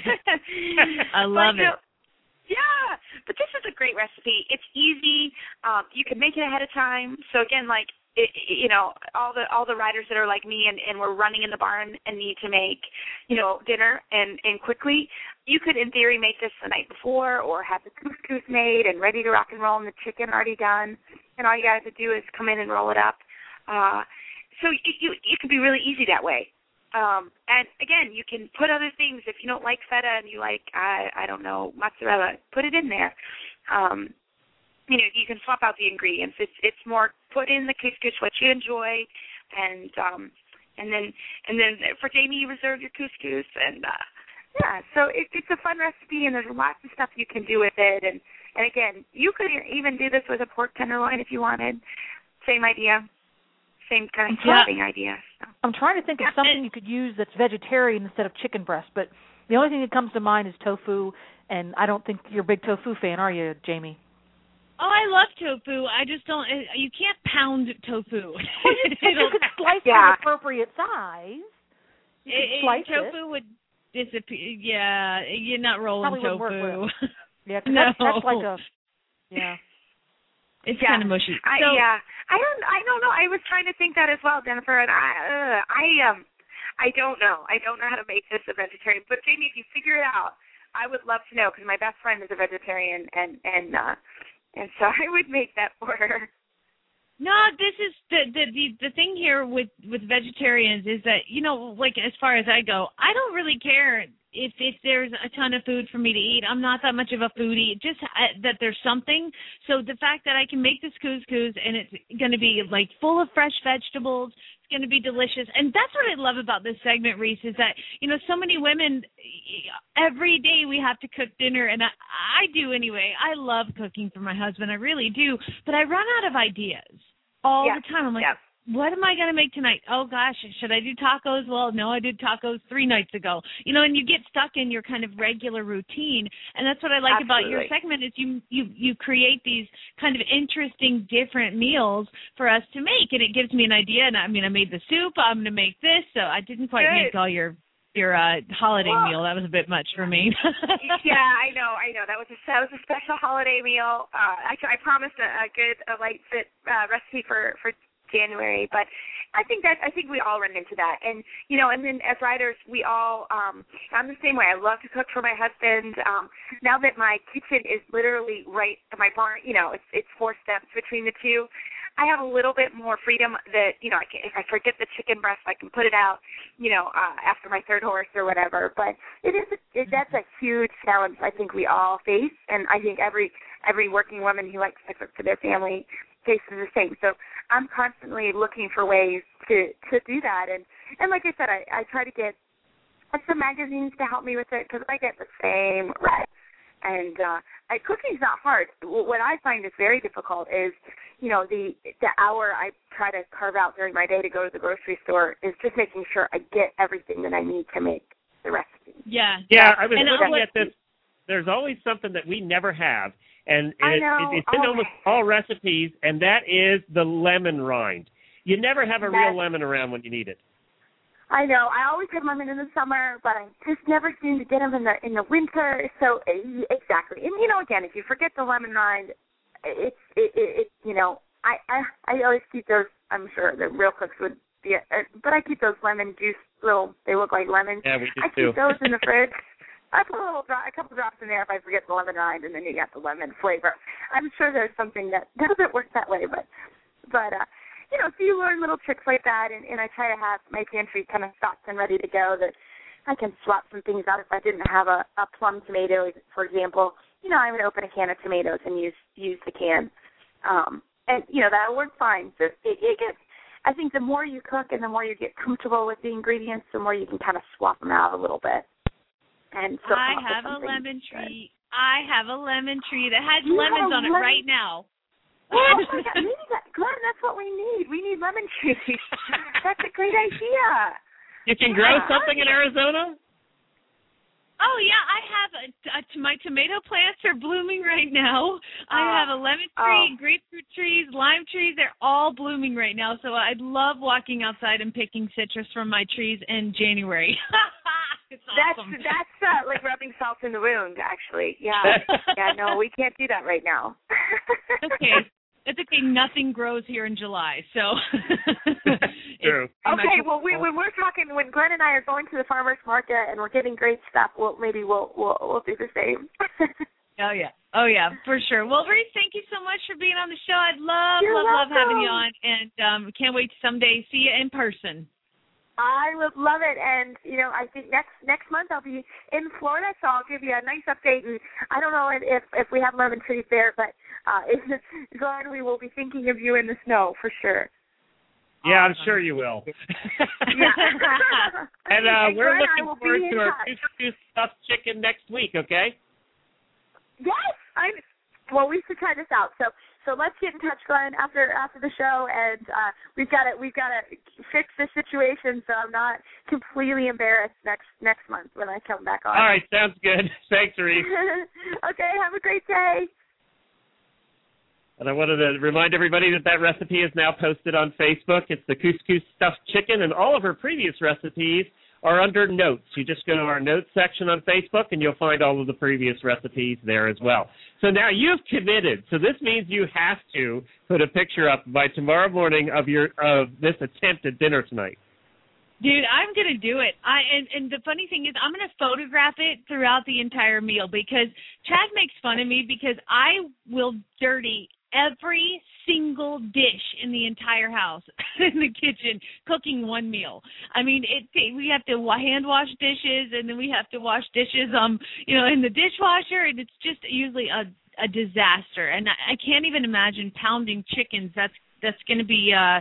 I love but, it. You know, yeah, but this is a great recipe. It's easy. Um, you can make it ahead of time. So again, like it, you know, all the all the riders that are like me and, and we're running in the barn and need to make, you know, dinner and, and quickly, you could in theory make this the night before or have the couscous made and ready to rock and roll and the chicken already done. And all you got to do is come in and roll it up. Uh, so it, you, it could be really easy that way. Um, and again, you can put other things. If you don't like feta and you like, I, I don't know, mozzarella, put it in there. Um, you know, you can swap out the ingredients. It's it's more put in the couscous what you enjoy, and um, and then and then for Jamie, you reserve your couscous, and uh, yeah. So it, it's a fun recipe, and there's lots of stuff you can do with it. And and again, you could even do this with a pork tenderloin if you wanted. Same idea. Same kind of Yeah. shopping idea. So. I'm trying to think of something you could use that's vegetarian instead of chicken breast, but the only thing that comes to mind is tofu, and I don't think you're a big tofu fan, are you, Jamie? Oh, I love tofu. I just don't. You can't pound tofu. Well, you, you could slice Yeah. it the appropriate size. You could It- slice tofu it. would disappear. Yeah, you're not rolling Probably wouldn't work tofu. well. Yeah, 'cause No. that's, that's like a yeah. It's Yeah. kind of mushy. I, So, yeah, I don't. I don't know. I was trying to think that as well, Jennifer. And I, uh, I um, I don't know. I don't know how to make this a vegetarian. But Jamie, if you figure it out, I would love to know because my best friend is a vegetarian, and and uh, and so I would make that for her. No, this is the, the the the thing here with with vegetarians is that, you know, like as far as I go, I don't really care if if there's a ton of food for me to eat. I'm not that much of a foodie. Just uh, that there's something. So the fact that I can make this couscous and it's going to be like full of fresh vegetables, it's going to be delicious. And that's what I love about this segment, Reese, is that, you know, so many women, every day we have to cook dinner, and I, I do anyway. I love cooking for my husband. I really do. But I run out of ideas all yeah. the time. I'm like, yeah. what am I going to make tonight? Oh, gosh, should I do tacos? Well, no, I did tacos three nights ago. You know, and you get stuck in your kind of regular routine. And that's what I like Absolutely. about your segment is you, you, you create these kind of interesting, different meals for us to make. And it gives me an idea. And I mean, I made the soup. I'm going to make this. So I didn't quite Good. make all your your uh, holiday well, meal. That was a bit much for me. yeah, I know, I know. That was a that was a special holiday meal. Uh, I, I promised a, a good, a light fit uh, recipe for for January, but I think that I think we all run into that, and you know, and then as writers, we all. Um, I'm the same way. I love to cook for my husband. Um, now that my kitchen is literally right, my barn, you know, it's it's four steps between the two. I have a little bit more freedom that, you know, I can, if I forget the chicken breast, I can put it out, you know, uh, after my third horse or whatever. But it is, it, that's a huge challenge I think we all face, and I think every every working woman who likes to cook for their family faces the same. So I'm constantly looking for ways to, to do that. And, and like I said, I, I try to get some magazines to help me with it because I get the same right. And uh, I, cooking's not hard. What I find is very difficult is, you know, the the hour I try to carve out during my day to go to the grocery store is just making sure I get everything that I need to make the recipe. Yeah. Yeah, I was and looking was, at this. There's always something that we never have, and, and I it, know. it, it's in oh, almost all recipes, and that is the lemon rind. You never have a That's, real lemon around when you need it. I know. I always have lemon in the summer, but I just never seem to get them in the in the winter. So exactly, and you know, again, if you forget the lemon rind, it's it, it, it you know, I, I I always keep those. I'm sure the real cooks would be, uh, but I keep those lemon juice little. They look like lemons. Yeah, we do I too. keep those in the fridge. I put a little drop, a couple drops in there if I forget the lemon rind, and then you got the lemon flavor. I'm sure there's something that doesn't work that way, but but. uh You know, so you learn little tricks like that, and, and I try to have my pantry kind of stocked and ready to go that I can swap some things out. If I didn't have a, a plum tomato, for example, you know, I would open a can of tomatoes and use use the can. Um, and, you know, that'll work fine. So it, it gets, I think the more you cook and the more you get comfortable with the ingredients, the more you can kind of swap them out a little bit. And so I have a lemon tree. I have a lemon tree that has you lemons on it lemon- right now. Oh, my God. Maybe that, Glenn, that's what we need. We need lemon trees. That's a great idea. You can grow yeah. something in Arizona? Oh, yeah. I have a, a, my tomato plants are blooming right now. Uh, I have a lemon tree, uh, grapefruit trees, lime trees. They're all blooming right now. So I love walking outside and picking citrus from my trees in January. It's awesome. That's, that's uh, like rubbing salt in the wound, actually. Yeah. Yeah, no, we can't do that right now. Okay. It's okay. Nothing grows here in July, so. True. Okay. Well, we, when we're talking, when Glenn and I are going to the farmers market and we're getting great stuff, well, maybe we'll we'll we'll do the same. Oh yeah. Oh yeah, for sure. Well, Reese, thank you so much for being on the show. I'd love, You're love, welcome. love having you on, and um, can't wait to someday see you in person. I would love it, and you know, I think next next month I'll be in Florida, so I'll give you a nice update. And I don't know if if we have lemon trees there, but uh, Glenn, we will be thinking of you in the snow for sure. Yeah, I'm sure you will. Yeah. And uh, and we're Glenn, looking forward to our couscous stuffed chicken next week. Okay? Yes, I'm. Well, we should try this out. So, so let's get in touch, Glenn, after after the show, and uh, we've got to we've got to fix the situation so I'm not completely embarrassed next next month when I come back on. All right, sounds good. Thanks, Reese. Okay, have a great day. And I wanted to remind everybody that that recipe is now posted on Facebook. It's the couscous stuffed chicken, and all of her previous recipes are under notes. You just go to our notes section on Facebook, and you'll find all of the previous recipes there as well. So now you've committed. So this means you have to put a picture up by tomorrow morning of your of this attempt at dinner tonight. Dude, I'm going to do it. I and, and the funny thing is I'm going to photograph it throughout the entire meal because Chad makes fun of me because I will dirty every single dish in the entire house in the kitchen cooking one meal. I mean, it we have to hand wash dishes and then we have to wash dishes um you know in the dishwasher, and it's just usually a a disaster. And I, I can't even imagine pounding chickens. That's that's going to be uh it's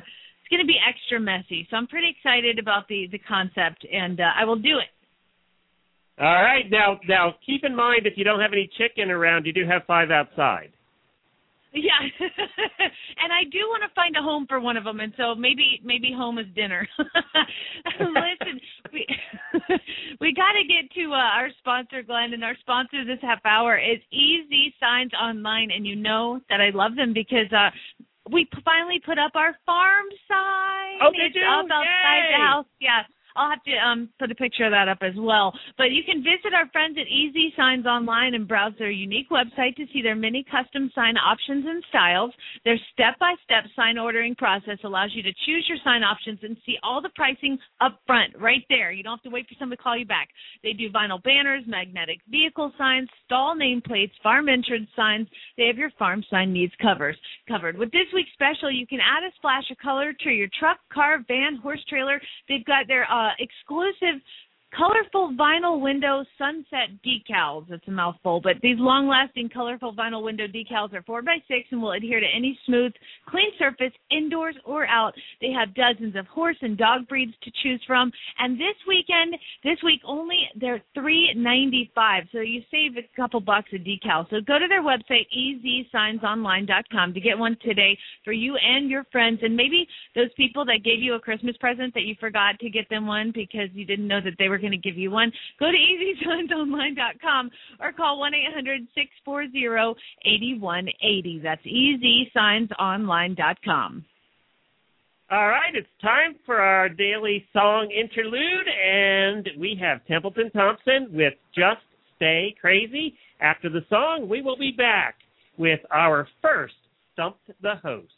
going to be extra messy. So I'm pretty excited about the, the concept, and uh, I will do it. All right. Now, now, keep in mind, if you don't have any chicken around, you do have five outside. Yeah, and I do want to find a home for one of them, and so maybe maybe home is dinner. Listen, we we got to get to uh, our sponsor, Glenn, and our sponsor this half hour is Easy Signs Online, and you know that I love them because uh, we finally put up our farm sign. Oh, they it's do? up outside Yay! the house. Yeah. I'll have to um, put a picture of that up as well. But you can visit our friends at Easy Signs Online and browse their unique website to see their many custom sign options and styles. Their step-by-step sign ordering process allows you to choose your sign options and see all the pricing up front, right there. You don't have to wait for someone to call you back. They do vinyl banners, magnetic vehicle signs, stall nameplates, farm entrance signs. They have your farm sign needs covers covered. With this week's special, you can add a splash of color to your truck, car, van, horse trailer. They've got their uh, Uh, exclusive colorful vinyl window sunset decals. It's a mouthful, but these long-lasting colorful vinyl window decals are four by six and will adhere to any smooth, clean surface, indoors or out. They have dozens of horse and dog breeds to choose from. And this weekend, this week only, they're three ninety-five. So you save a couple bucks a decal. So go to their website, easy signs online dot com, to get one today for you and your friends. And maybe those people that gave you a Christmas present that you forgot to get them one because you didn't know that they were going to give you one, go to easy signs online dot com or call one eight hundred six four zero eight one eight zero. That's easy signs online dot com. All right, it's time for our daily song interlude, and we have Templeton Thompson with Just Stay Crazy. After the song, we will be back with our first Stump the Host.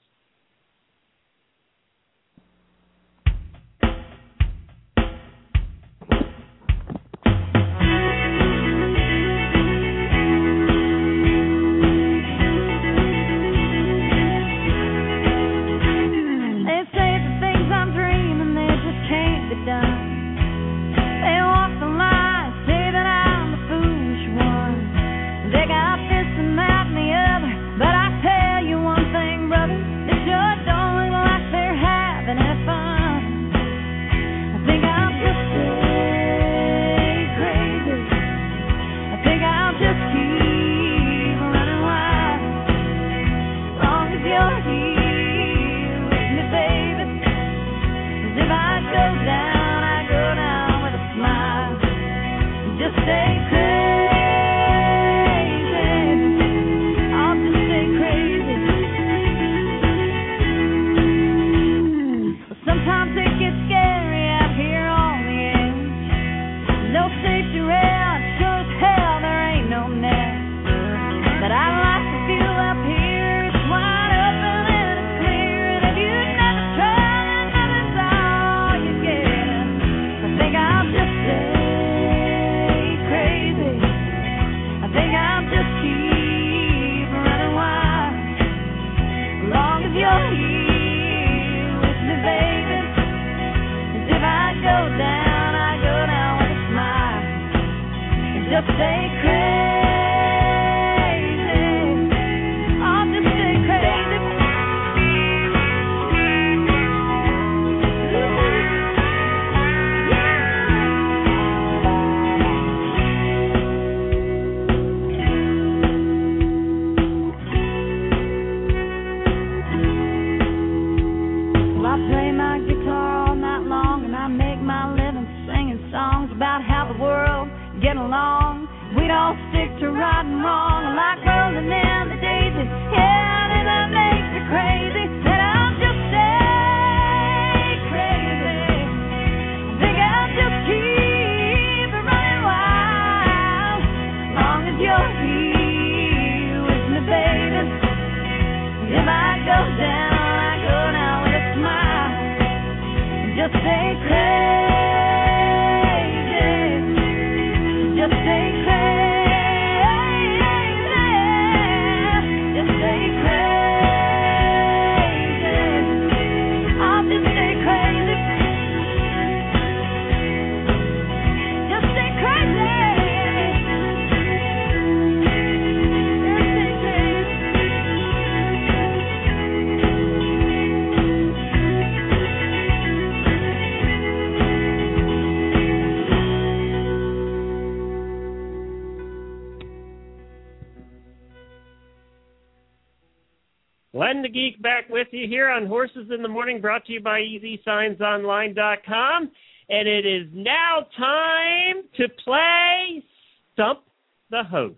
Glenn the Geek back with you here on Horses in the Morning, brought to you by easy signs online dot com. And it is now time to play Stump the Host.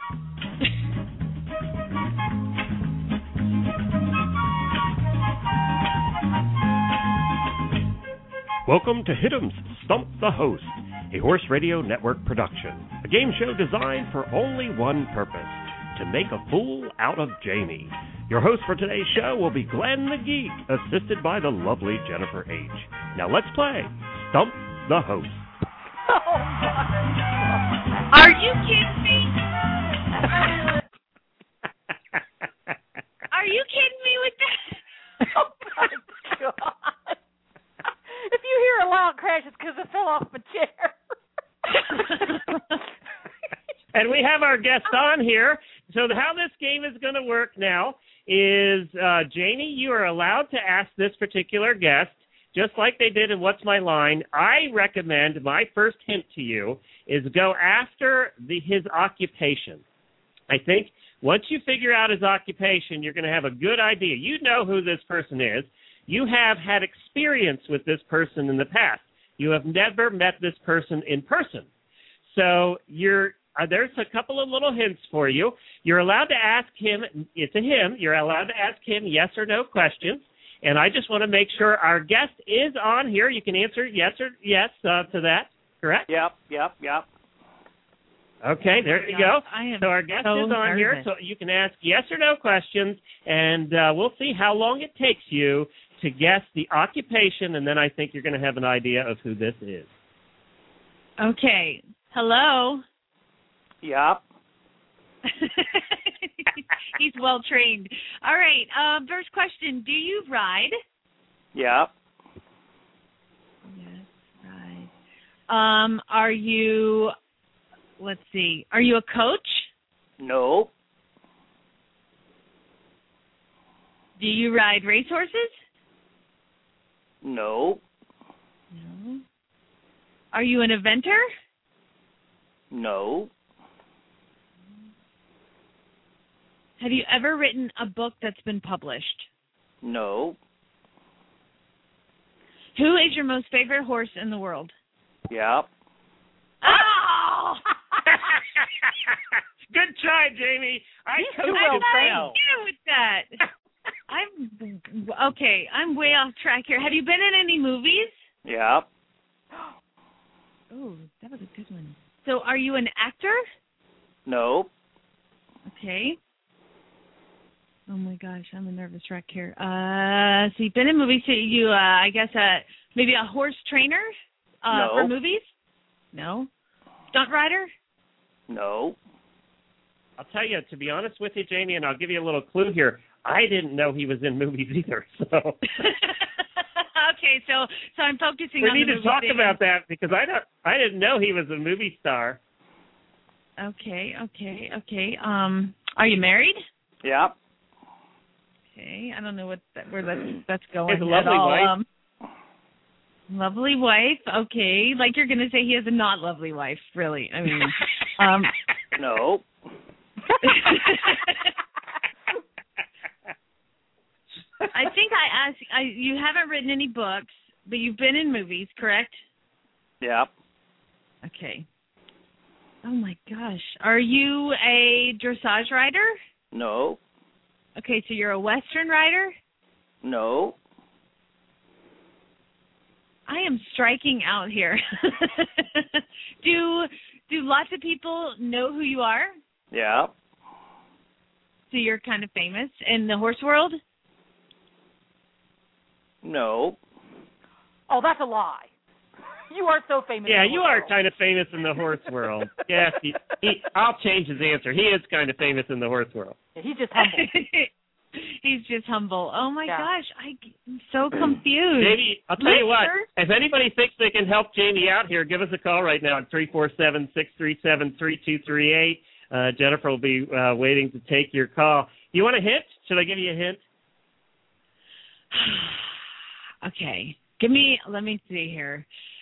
Welcome to Hit'em's Stump the Host, a Horse Radio Network production. A game show designed for only one purpose, to make a fool out of Jamie. Your host for today's show will be Glenn the Geek, assisted by the lovely Jennifer H. Now let's play Stump the Host. Oh my. Are you kidding me? Are you kidding me with that? Oh my God. If you hear a loud crash, it's because I fell off my chair. And we have our guest on here. So how this game is going to work now is, uh, Janie, you are allowed to ask this particular guest, just like they did in What's My Line. I recommend, my first hint to you is go after the his occupation. I think once you figure out his occupation, you're going to have a good idea. You know who this person is. You have had experience with this person in the past. You have never met this person in person. So you're uh, there's a couple of little hints for you. You're allowed to ask him, it's a him, you're allowed to ask him yes or no questions. And I just want to make sure our guest is on here. You can answer yes or yes uh, to that, correct? Yep, yep, yep. Okay, there you go. I am so our guest so is on nervous. here, so you can ask yes or no questions, and uh, we'll see how long it takes you to guess the occupation, and then I think you're going to have an idea of who this is. Okay. Hello. Yep. He's well trained. All right. Uh, first question: do you ride? Yep. Yes, ride. Um, are you? Let's see. Are you a coach? No. Do you ride racehorses? No. No. Are you an eventer? No. Have you ever written a book that's been published? No. Who is your most favorite horse in the world? Yep. Oh! Good try, Jamie. I He's coached too I well him trained. well. did with that. I'm okay. I'm way off track here. Have you been in any movies? Yep. Oh, that was a good one. So, are you an actor? No. Okay. Oh my gosh, I'm a nervous wreck here. Uh, so you've been in movies. So you, uh, I guess, uh, maybe a horse trainer uh, No. for movies? No. Stunt rider? No. I'll tell you, to be honest with you, Jamie, and I'll give you a little clue here. I didn't know he was in movies either, so Okay, so so I'm focusing we on need the to movie talk thing. about that because I don't, I didn't know he was a movie star. Okay, okay, okay. Um, are you married? Yep. Okay, I don't know what that, where that's that's going He has a at lovely all. wife. Um, lovely wife. Okay, like you're gonna say he has a not lovely wife. Really? I mean, um. No. I think I asked. I, you haven't written any books, but you've been in movies, correct? Yep. Okay. Oh my gosh, are you a dressage rider? No. Okay, so you're a Western rider? No. I am striking out here. do do lots of people know who you are? Yep. So you're kind of famous in the horse world? No. Oh, that's a lie. You are so famous. Yeah, in the you horse are world. kind of famous in the horse world. Yes, he, he, I'll change his answer. He is kind of famous in the horse world. Yeah, he's just humble. He's just humble. Oh my Yeah. gosh, I'm so confused. Jamie, I'll tell you what. Listeners? If anybody thinks they can help Jamie out here, give us a call right now at three four seven, six three seven, three two three eight. Uh, Jennifer will be uh, waiting to take your call. You want a hint? Should I give you a hint? Okay. Give me, let me see here.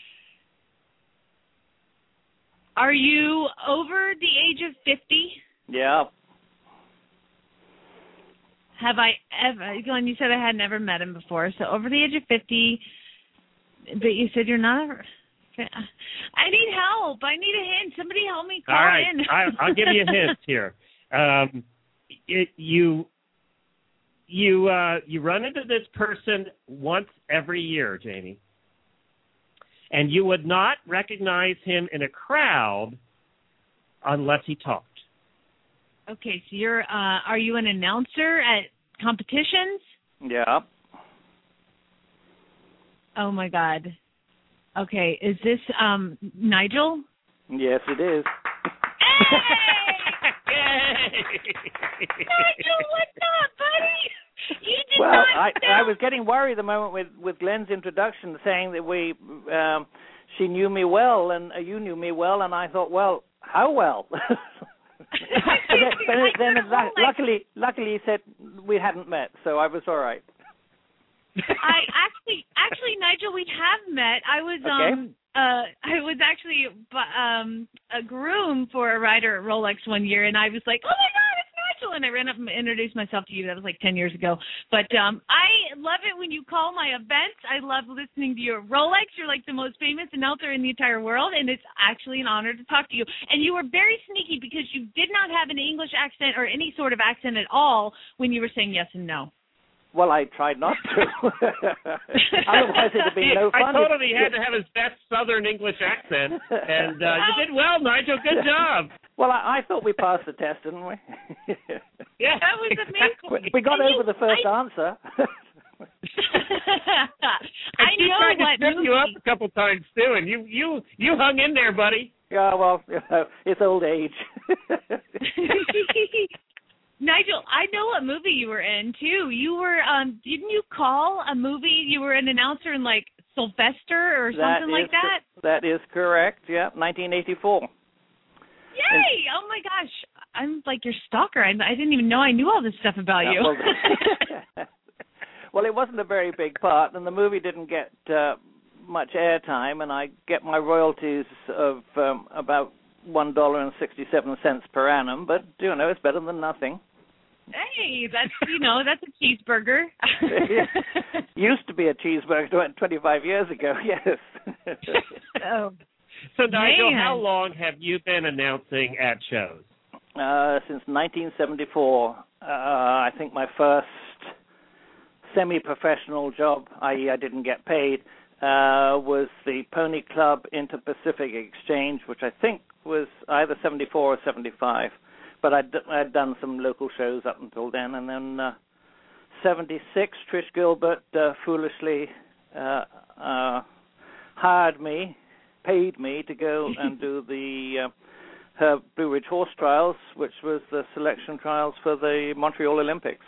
Are you over the age of fifty? Yep. have I ever, Glenn, you said I had never met him before, so over the age of fifty, but you said you're not a, I need help. I need a hint. Somebody help me call All right. in. I, I'll give you a hint here. Um, it, you you uh, you run into this person once every year, Jamie, and you would not recognize him in a crowd unless he talked. Okay, so you're, uh, are you an announcer at competitions? Yeah. Oh, my God. Okay, is this um, Nigel? Yes, it is. Nigel, what's up, buddy? You did Well, not I, know. I was getting worried the moment with, with Glenn's introduction, saying that we um, she knew me well and uh, you knew me well, and I thought, well, how well? But then, then, then luckily, luckily, he said we hadn't met, so I was all right. I actually, actually, Nigel, we have met. I was Okay. um, uh, I was actually um a groom for a rider at Rolex one year, and I was like, oh my God, it's Nigel, and I ran up and introduced myself to you. That was like ten years ago. But um, I love it when you call my events. I love listening to you at Rolex. You're like the most famous announcer in the entire world, and it's actually an honor to talk to you. And you were very sneaky because you did not have an English accent or any sort of accent at all when you were saying yes and no. Well, I tried not to. Otherwise, it would have been no fun. I told him he had to have his best Southern English accent, and uh, you did well, Nigel. Good job. Well, I, I thought we passed the test, didn't we? Yeah, That was amazing. We got And over you- the first I, answer. I she know tried to what trip movie. you up a couple times too, and you you you hung in there, buddy. Yeah, well, you know, it's old age. Nigel, I know what movie you were in too. You were, um, didn't you call a movie? You were an announcer in like Sylvester or That something like is that. co- that is correct. Yeah, nineteen eighty-four. Yay! Oh my gosh, I'm like your stalker. I, I didn't even know I knew all this stuff about Yeah, you. well, well, it wasn't a very big part, and the movie didn't get uh, much airtime, and I get my royalties of um, about one dollar and sixty-seven cents per annum. But you know, it's better than nothing. Hey, that's you know that's a cheeseburger. Used to be a cheeseburger twenty-five years ago. Yes. Oh. So, Nigel, Man. how long have you been announcing at shows? Uh, since nineteen seventy-four. Uh, I think my first semi-professional job, that is I didn't get paid, uh, was the Pony Club Inter-Pacific Exchange, which I think was either seventy-four or seventy-five. But I'd, I'd done some local shows up until then. And then uh, seventy-six, Trish Gilbert uh, foolishly uh, uh, hired me, paid me to go and do the uh, her Blue Ridge Horse Trials, which was the selection trials for the Montreal Olympics.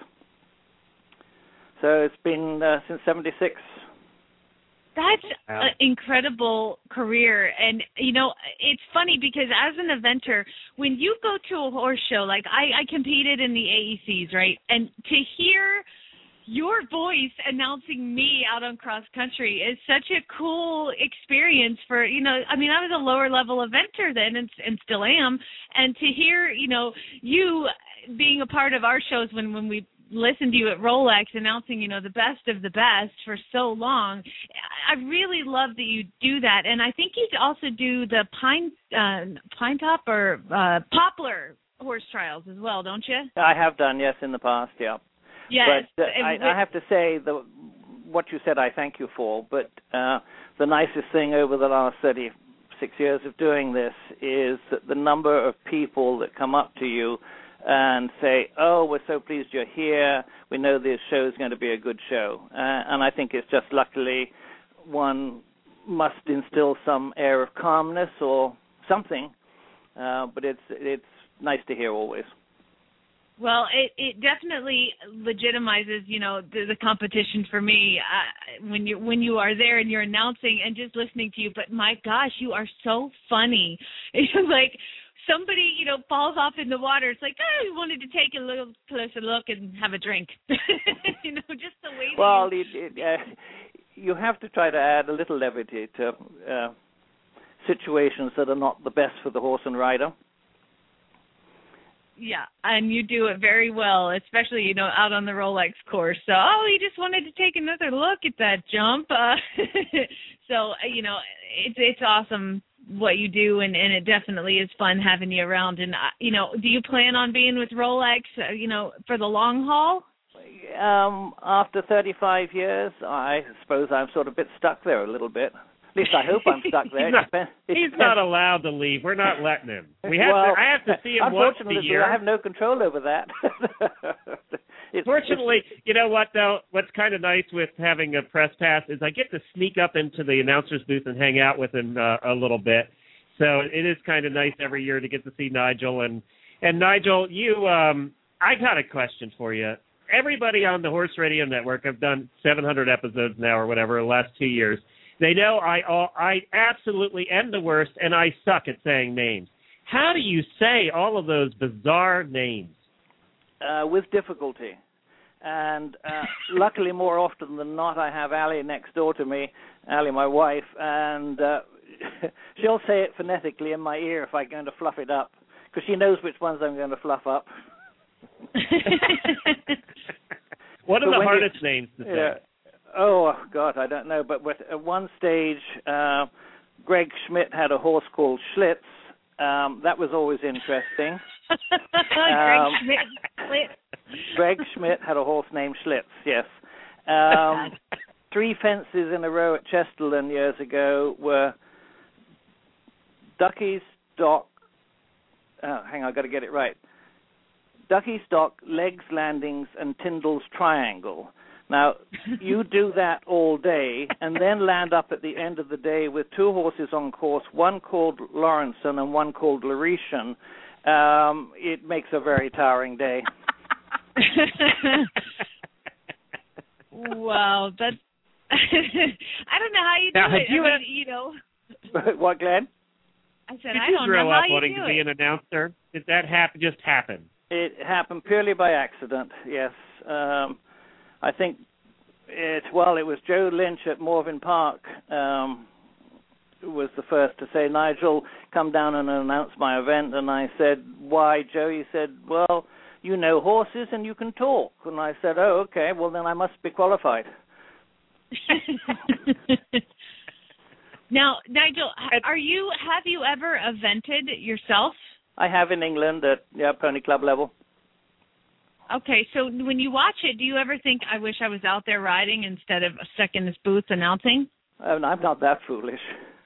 So it's been uh, since seventy-six. That's Wow. an incredible career. And, you know, it's funny because as an eventer, when you go to a horse show, like I, I competed in the A E Cs, right? And to hear your voice announcing me out on cross country is such a cool experience for, you know, I mean, I was a lower level eventer then and, and still am. And to hear, you know, you being a part of our shows when, when we listened to you at Rolex announcing, you know, the best of the best for so long, I really love that you do that. And I think you also do the Pine, uh, Pine Top or uh, Poplar horse trials as well, don't you? I have done, yes, in the past, yeah. Yes. But uh, I, I have to say, the, what you said I thank you for, but uh, the nicest thing over the last thirty-six years of doing this is that the number of people that come up to you and say, oh, we're so pleased you're here, we know this show is going to be a good show. Uh, and I think it's just luckily one must instill some air of calmness or something, uh, but it's it's nice to hear always. Well, it, it definitely legitimizes, you know, the, the competition for me uh, when you when you are there and you're announcing and just listening to you. But my gosh, you are so funny. It's like somebody, you know, falls off in the water. It's like, oh, we wanted to take a little closer look and have a drink. You know, just the way. Well, you... it, it, uh, you have to try to add a little levity to uh, situations that are not the best for the horse and rider. Yeah, and you do it very well, especially, you know, out on the Rolex course. So, oh, he just wanted to take another look at that jump. Uh, so, you know, it's it's awesome what you do, and, and it definitely is fun having you around. And, uh, you know, do you plan on being with Rolex, uh, you know, for the long haul? Um, after thirty-five years, I suppose I'm sort of a bit stuck there a little bit. At least I hope I'm stuck there. he's not, he's not allowed to leave. We're not letting him. We have well, to. I have to see him once a year. I have no control over that. it's, Fortunately, it's, you know what though? What's kind of nice with having a press pass is I get to sneak up into the announcer's booth and hang out with him uh, a little bit. So it is kind of nice every year to get to see Nigel. And and Nigel, you, um, I got a question for you. Everybody on the Horse Radio Network, I've done seven hundred episodes now or whatever, the last two years. They know I I absolutely am the worst, and I suck at saying names. How do you say all of those bizarre names? Uh, with difficulty. And uh, luckily, more often than not, I have Allie next door to me, Allie, my wife, and uh, she'll say it phonetically in my ear if I'm going to fluff it up, because she knows which ones I'm going to fluff up. What are but the hardest you, names to say? Yeah. Oh, God, I don't know. But with, at one stage, uh, Greg Schmidt had a horse called Schlitz. Um, that was always interesting. um, Greg Schmidt. Greg Schmidt had a horse named Schlitz, yes. Um, three fences in a row at Chesterland years ago were Ducky's Dock. Oh, hang on, I've got to get it right. Ducky's Dock, Legs Landings, and Tyndall's Triangle. Now, you do that all day and then land up at the end of the day with two horses on course, one called Lawrenson and one called Laurentian. Um, it makes a very tiring day. Wow, that's... I don't know how you do now, it. You, I mean, you know... What, Glenn? I said, Did I you don't grow know up how wanting you do to be it. an announcer? Did that happen? Just happen? It happened purely by accident, yes. Um, I think it, well, it was Joe Lynch at Morven Park um, who was the first to say, Nigel, come down and announce my event. And I said, why, Joe? He said, well, you know horses and you can talk. And I said, oh, okay, well, then I must be qualified. Now, Nigel, are you, have you ever evented yourself? I have in England at yeah, Pony Club level. Okay, so when you watch it, do you ever think, I wish I was out there riding instead of stuck in this booth announcing? Oh, no, I'm not that foolish.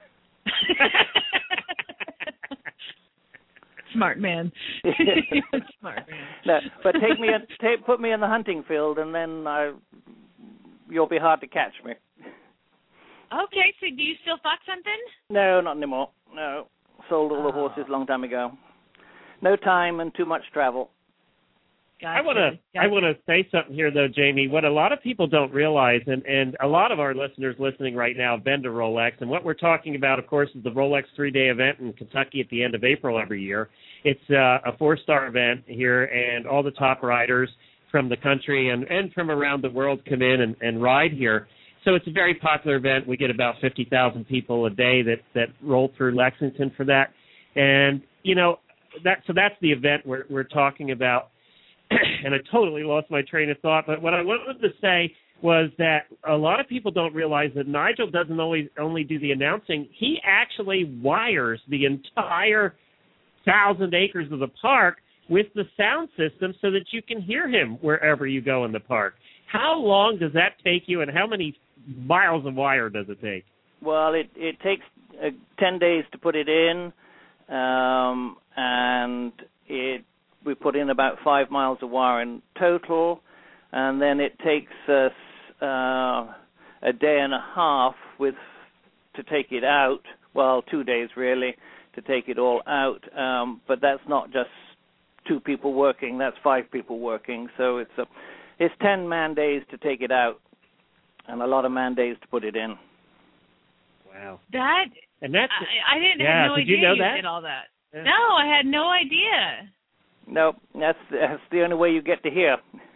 Smart man. Smart man. No, but take me, in, take, put me in the hunting field, and then I, you'll be hard to catch me. Okay, so do you still fox something? No, not anymore. No, sold all the Oh. horses a long time ago. No time and too much travel. Gotcha. I want to Gotcha. I want to say something here, though, Jamie. What a lot of people don't realize, and, and a lot of our listeners listening right now have been to Rolex, and what we're talking about, of course, is the Rolex three-day event in Kentucky at the end of April every year. It's uh, a four-star event here, and all the top riders from the country and, and from around the world come in and, and ride here. So it's a very popular event. We get about fifty thousand people a day that, that roll through Lexington for that. And, you know, that so that's the event we're, we're talking about. And I totally lost my train of thought. But what I wanted to say was that a lot of people don't realize that Nigel doesn't always only do the announcing. He actually wires the entire thousand acres of the park with the sound system so that you can hear him wherever you go in the park. How long does that take you, and how many miles of wire does it take? Well, it, it takes uh, ten days to put it in, um, and it we put in about five miles of wire in total, and then it takes us uh, a day and a half with to take it out. Well, two days really to take it all out, um, but that's not just two people working. That's five people working. So it's a it's ten man days to take it out, and a lot of man days to put it in. Wow. That and that's I, I didn't yeah, have no did idea you know that? did all that. Yeah. No, I had no idea. No, that's that's the only way you get to hear.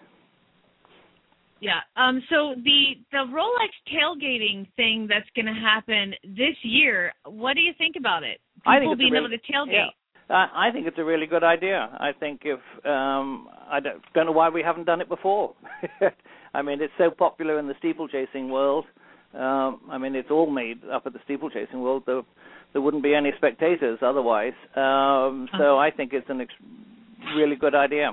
Yeah. Um. So the the Rolex tailgating thing that's going to happen this year. What do you think about it? People I think it's being a really, able to tailgate. Yeah, I, I think it's a really good idea. I think if um, I don't, don't know why we haven't done it before. I mean, it's so popular in the steeplechasing world. Um, I mean, it's all made up at the steeplechasing world. There, there wouldn't be any spectators otherwise. Um, so I think it's an ex- really good idea.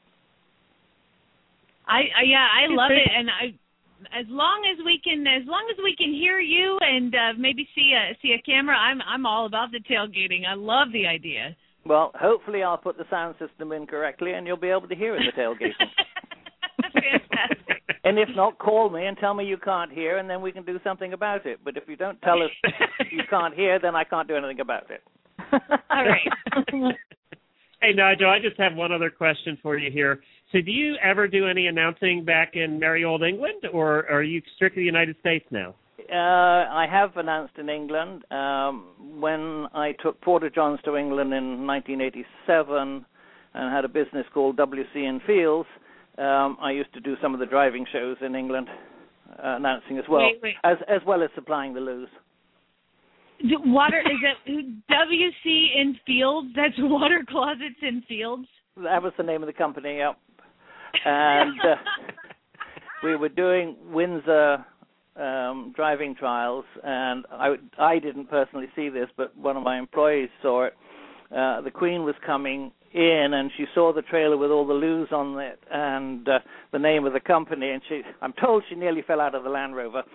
I, I yeah, I love it, and I. As long as we can, as long as we can hear you and uh, maybe see a see a camera, I'm I'm all about the tailgating. I love the idea. Well, hopefully I'll put the sound system in correctly, and you'll be able to hear in the tailgating. Fantastic. And if not, call me and tell me you can't hear, and then we can do something about it. But if you don't tell us you can't hear, then I can't do anything about it. All right. Hey, Nigel, I just have one other question for you here. So do you ever do any announcing back in merry old England, or are you strictly United States now? Uh, I have announced in England. Um, when I took Porter-Johns to England in nineteen eighty-seven and had a business called W C and Fields, um, I used to do some of the driving shows in England, uh, announcing as well, wait, wait. as as well as supplying the loos. Water, is it W C in Fields? That's Water Closets in Fields? That was the name of the company, yep. And uh, we were doing Windsor um, driving trials, and I, I didn't personally see this, but one of my employees saw it. Uh, the Queen was coming in, and she saw the trailer with all the loos on it and uh, the name of the company, and she, I'm told she nearly fell out of the Land Rover.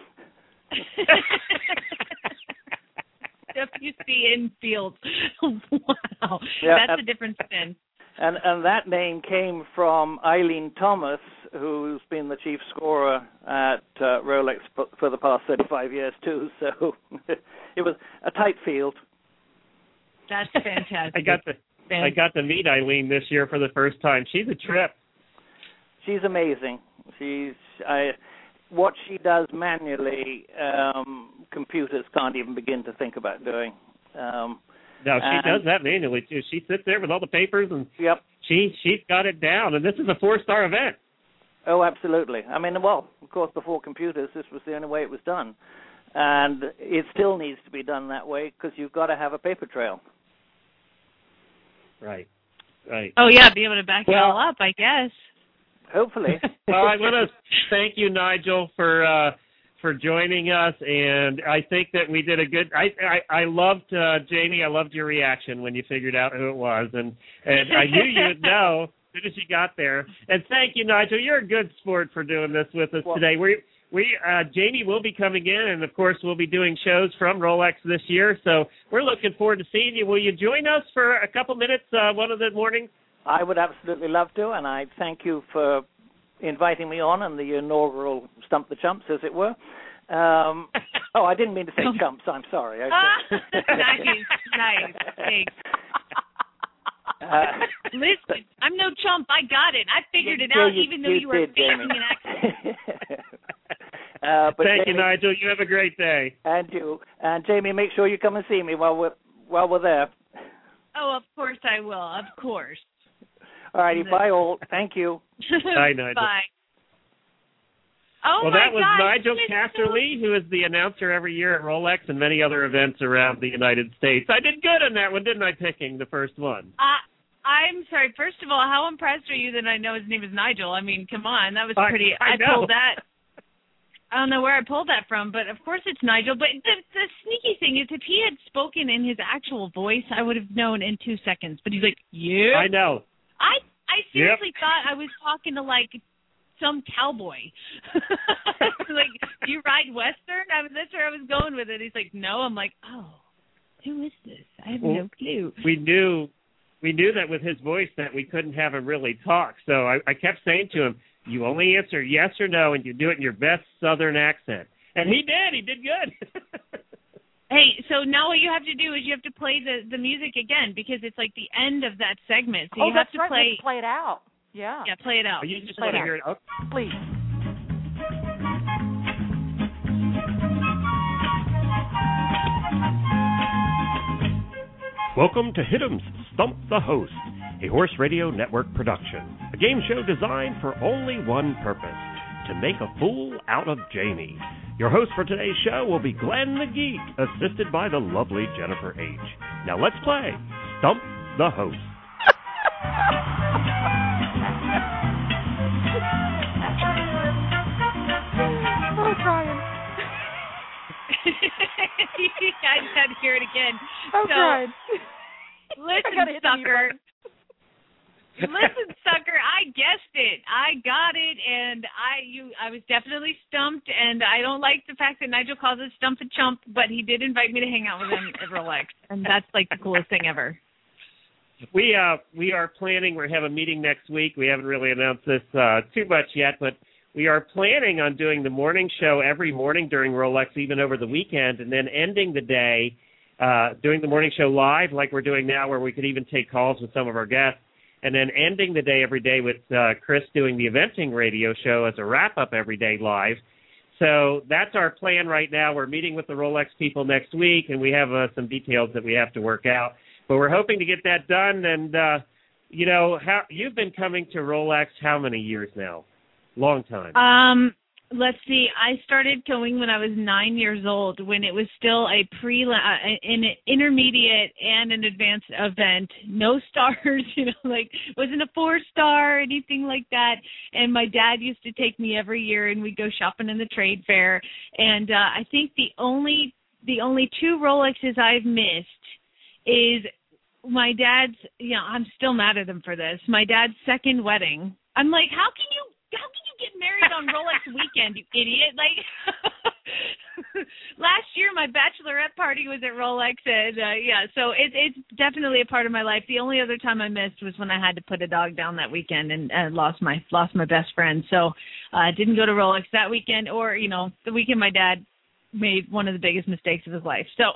W C in Fields. Wow. Yeah, That's and, a different spin. And and that name came from Eileen Thomas, who's been the chief scorer at uh, Rolex for the past thirty-five years too. So it was a tight field. That's fantastic. I got to Fan- I got to meet Eileen this year for the first time. She's a trip. She's amazing. She's I. What she does manually, um, computers can't even begin to think about doing. Um, no, she does that manually too. She sits there with all the papers, and yep. she she's got it down. And this is a four-star event. Oh, absolutely. I mean, well, of course, before computers, this was the only way it was done, and it still needs to be done that way because you've got to have a paper trail. Right. Right. Oh yeah, be able to back well, it all up, I guess. Hopefully. Well, I want to thank you, Nigel, for uh, for joining us, and I think that we did a good. I I, I loved uh, Jamie. I loved your reaction when you figured out who it was, and and I knew you would know as soon as you got there. And thank you, Nigel. You're a good sport for doing this with us well, today. We we uh, Jamie will be coming in, and of course we'll be doing shows from Rolex this year. So we're looking forward to seeing you. Will you join us for a couple minutes uh, one of the mornings? I would absolutely love to, and I thank you for inviting me on and the inaugural Stump the Chumps, as it were. Um, oh, I didn't mean to say chumps. I'm sorry. I nice, nice. Thanks. Uh, Listen, I'm no chump. I got it. I figured it yeah, out, you, even though you, you were did, faking an accent. uh, but Thank Jamie, you, Nigel. You have a great day. And you. And Jamie, make sure you come and see me while we're while we're there. Oh, of course I will. Of course. All righty. Bye, all. Thank you. Bye, Nigel. Bye. Oh, well, my that was God, Nigel Casterly, who is the announcer every year at Rolex and many other events around the United States. I did good on that one, didn't I, picking the first one? Uh, I'm sorry. First of all, how impressed are you that I know his name is Nigel? I mean, come on. That was pretty. I, I, I pulled that. I don't know where I pulled that from, but of course it's Nigel. But the, the sneaky thing is, if he had spoken in his actual voice, I would have known in two seconds. But he's like, yeah. I know. I I seriously yep. thought I was talking to, like, some cowboy. Like, do you ride Western? I was, that's where I was going with it. He's like, no. I'm like, oh, who is this? I have well, no clue. We knew we knew that with his voice that we couldn't have him really talk. So I, I kept saying to him, you only answer yes or no, and you do it in your best Southern accent. And he did. He did good. Hey, so now what you have to do is you have to play the, the music again because it's like the end of that segment. So oh, you have that's to right. play. Let's play it out. Yeah. Yeah, play it out. Oh, you just play want it to hear it? Okay. Please. Welcome to Hit'em's Stump the Host, a Horse Radio Network production. A game show designed for only one purpose, to make a fool out of Jamie. Your host for today's show will be Glenn the Geek, assisted by the lovely Jennifer H. Now let's play Stump the host. I'm crying. I just had to hear it again. I'm so, crying. Listen, sucker. Listen, sucker, I guessed it. I got it, and I you I was definitely stumped, and I don't like the fact that Nigel calls it Stump a Chump, but he did invite me to hang out with him at Rolex, and that's like the coolest thing ever. We uh we are planning, we have a meeting next week. We haven't really announced this uh, too much yet, but we are planning on doing the morning show every morning during Rolex, even over the weekend, and then ending the day uh, doing the morning show live like we're doing now, where we could even take calls with some of our guests. And then ending the day every day with uh, Chris doing the eventing radio show as a wrap-up every day live. So that's our plan right now. We're meeting with the Rolex people next week, and we have uh, some details that we have to work out. But we're hoping to get that done. And, uh, you know, how you've been coming to Rolex how many years now? Long time. Um, let's see. I started going when I was nine years old, when it was still a pre, uh, an intermediate and an advanced event. No stars, you know, like wasn't a four star or anything like that. And my dad used to take me every year, and we'd go shopping in the trade fair. And uh, I think the only the only two Rolexes I've missed is my dad's. You know, I'm still mad at him for this. My dad's second wedding. I'm like, how can you? How can you get married on Rolex weekend, you idiot? Like, last year my bachelorette party was at Rolex, and uh, yeah, so it, it's definitely a part of my life. The only other time I missed was when I had to put a dog down that weekend and uh, lost my lost my best friend. So I uh, didn't go to Rolex that weekend, or you know, the weekend my dad made one of the biggest mistakes of his life. So.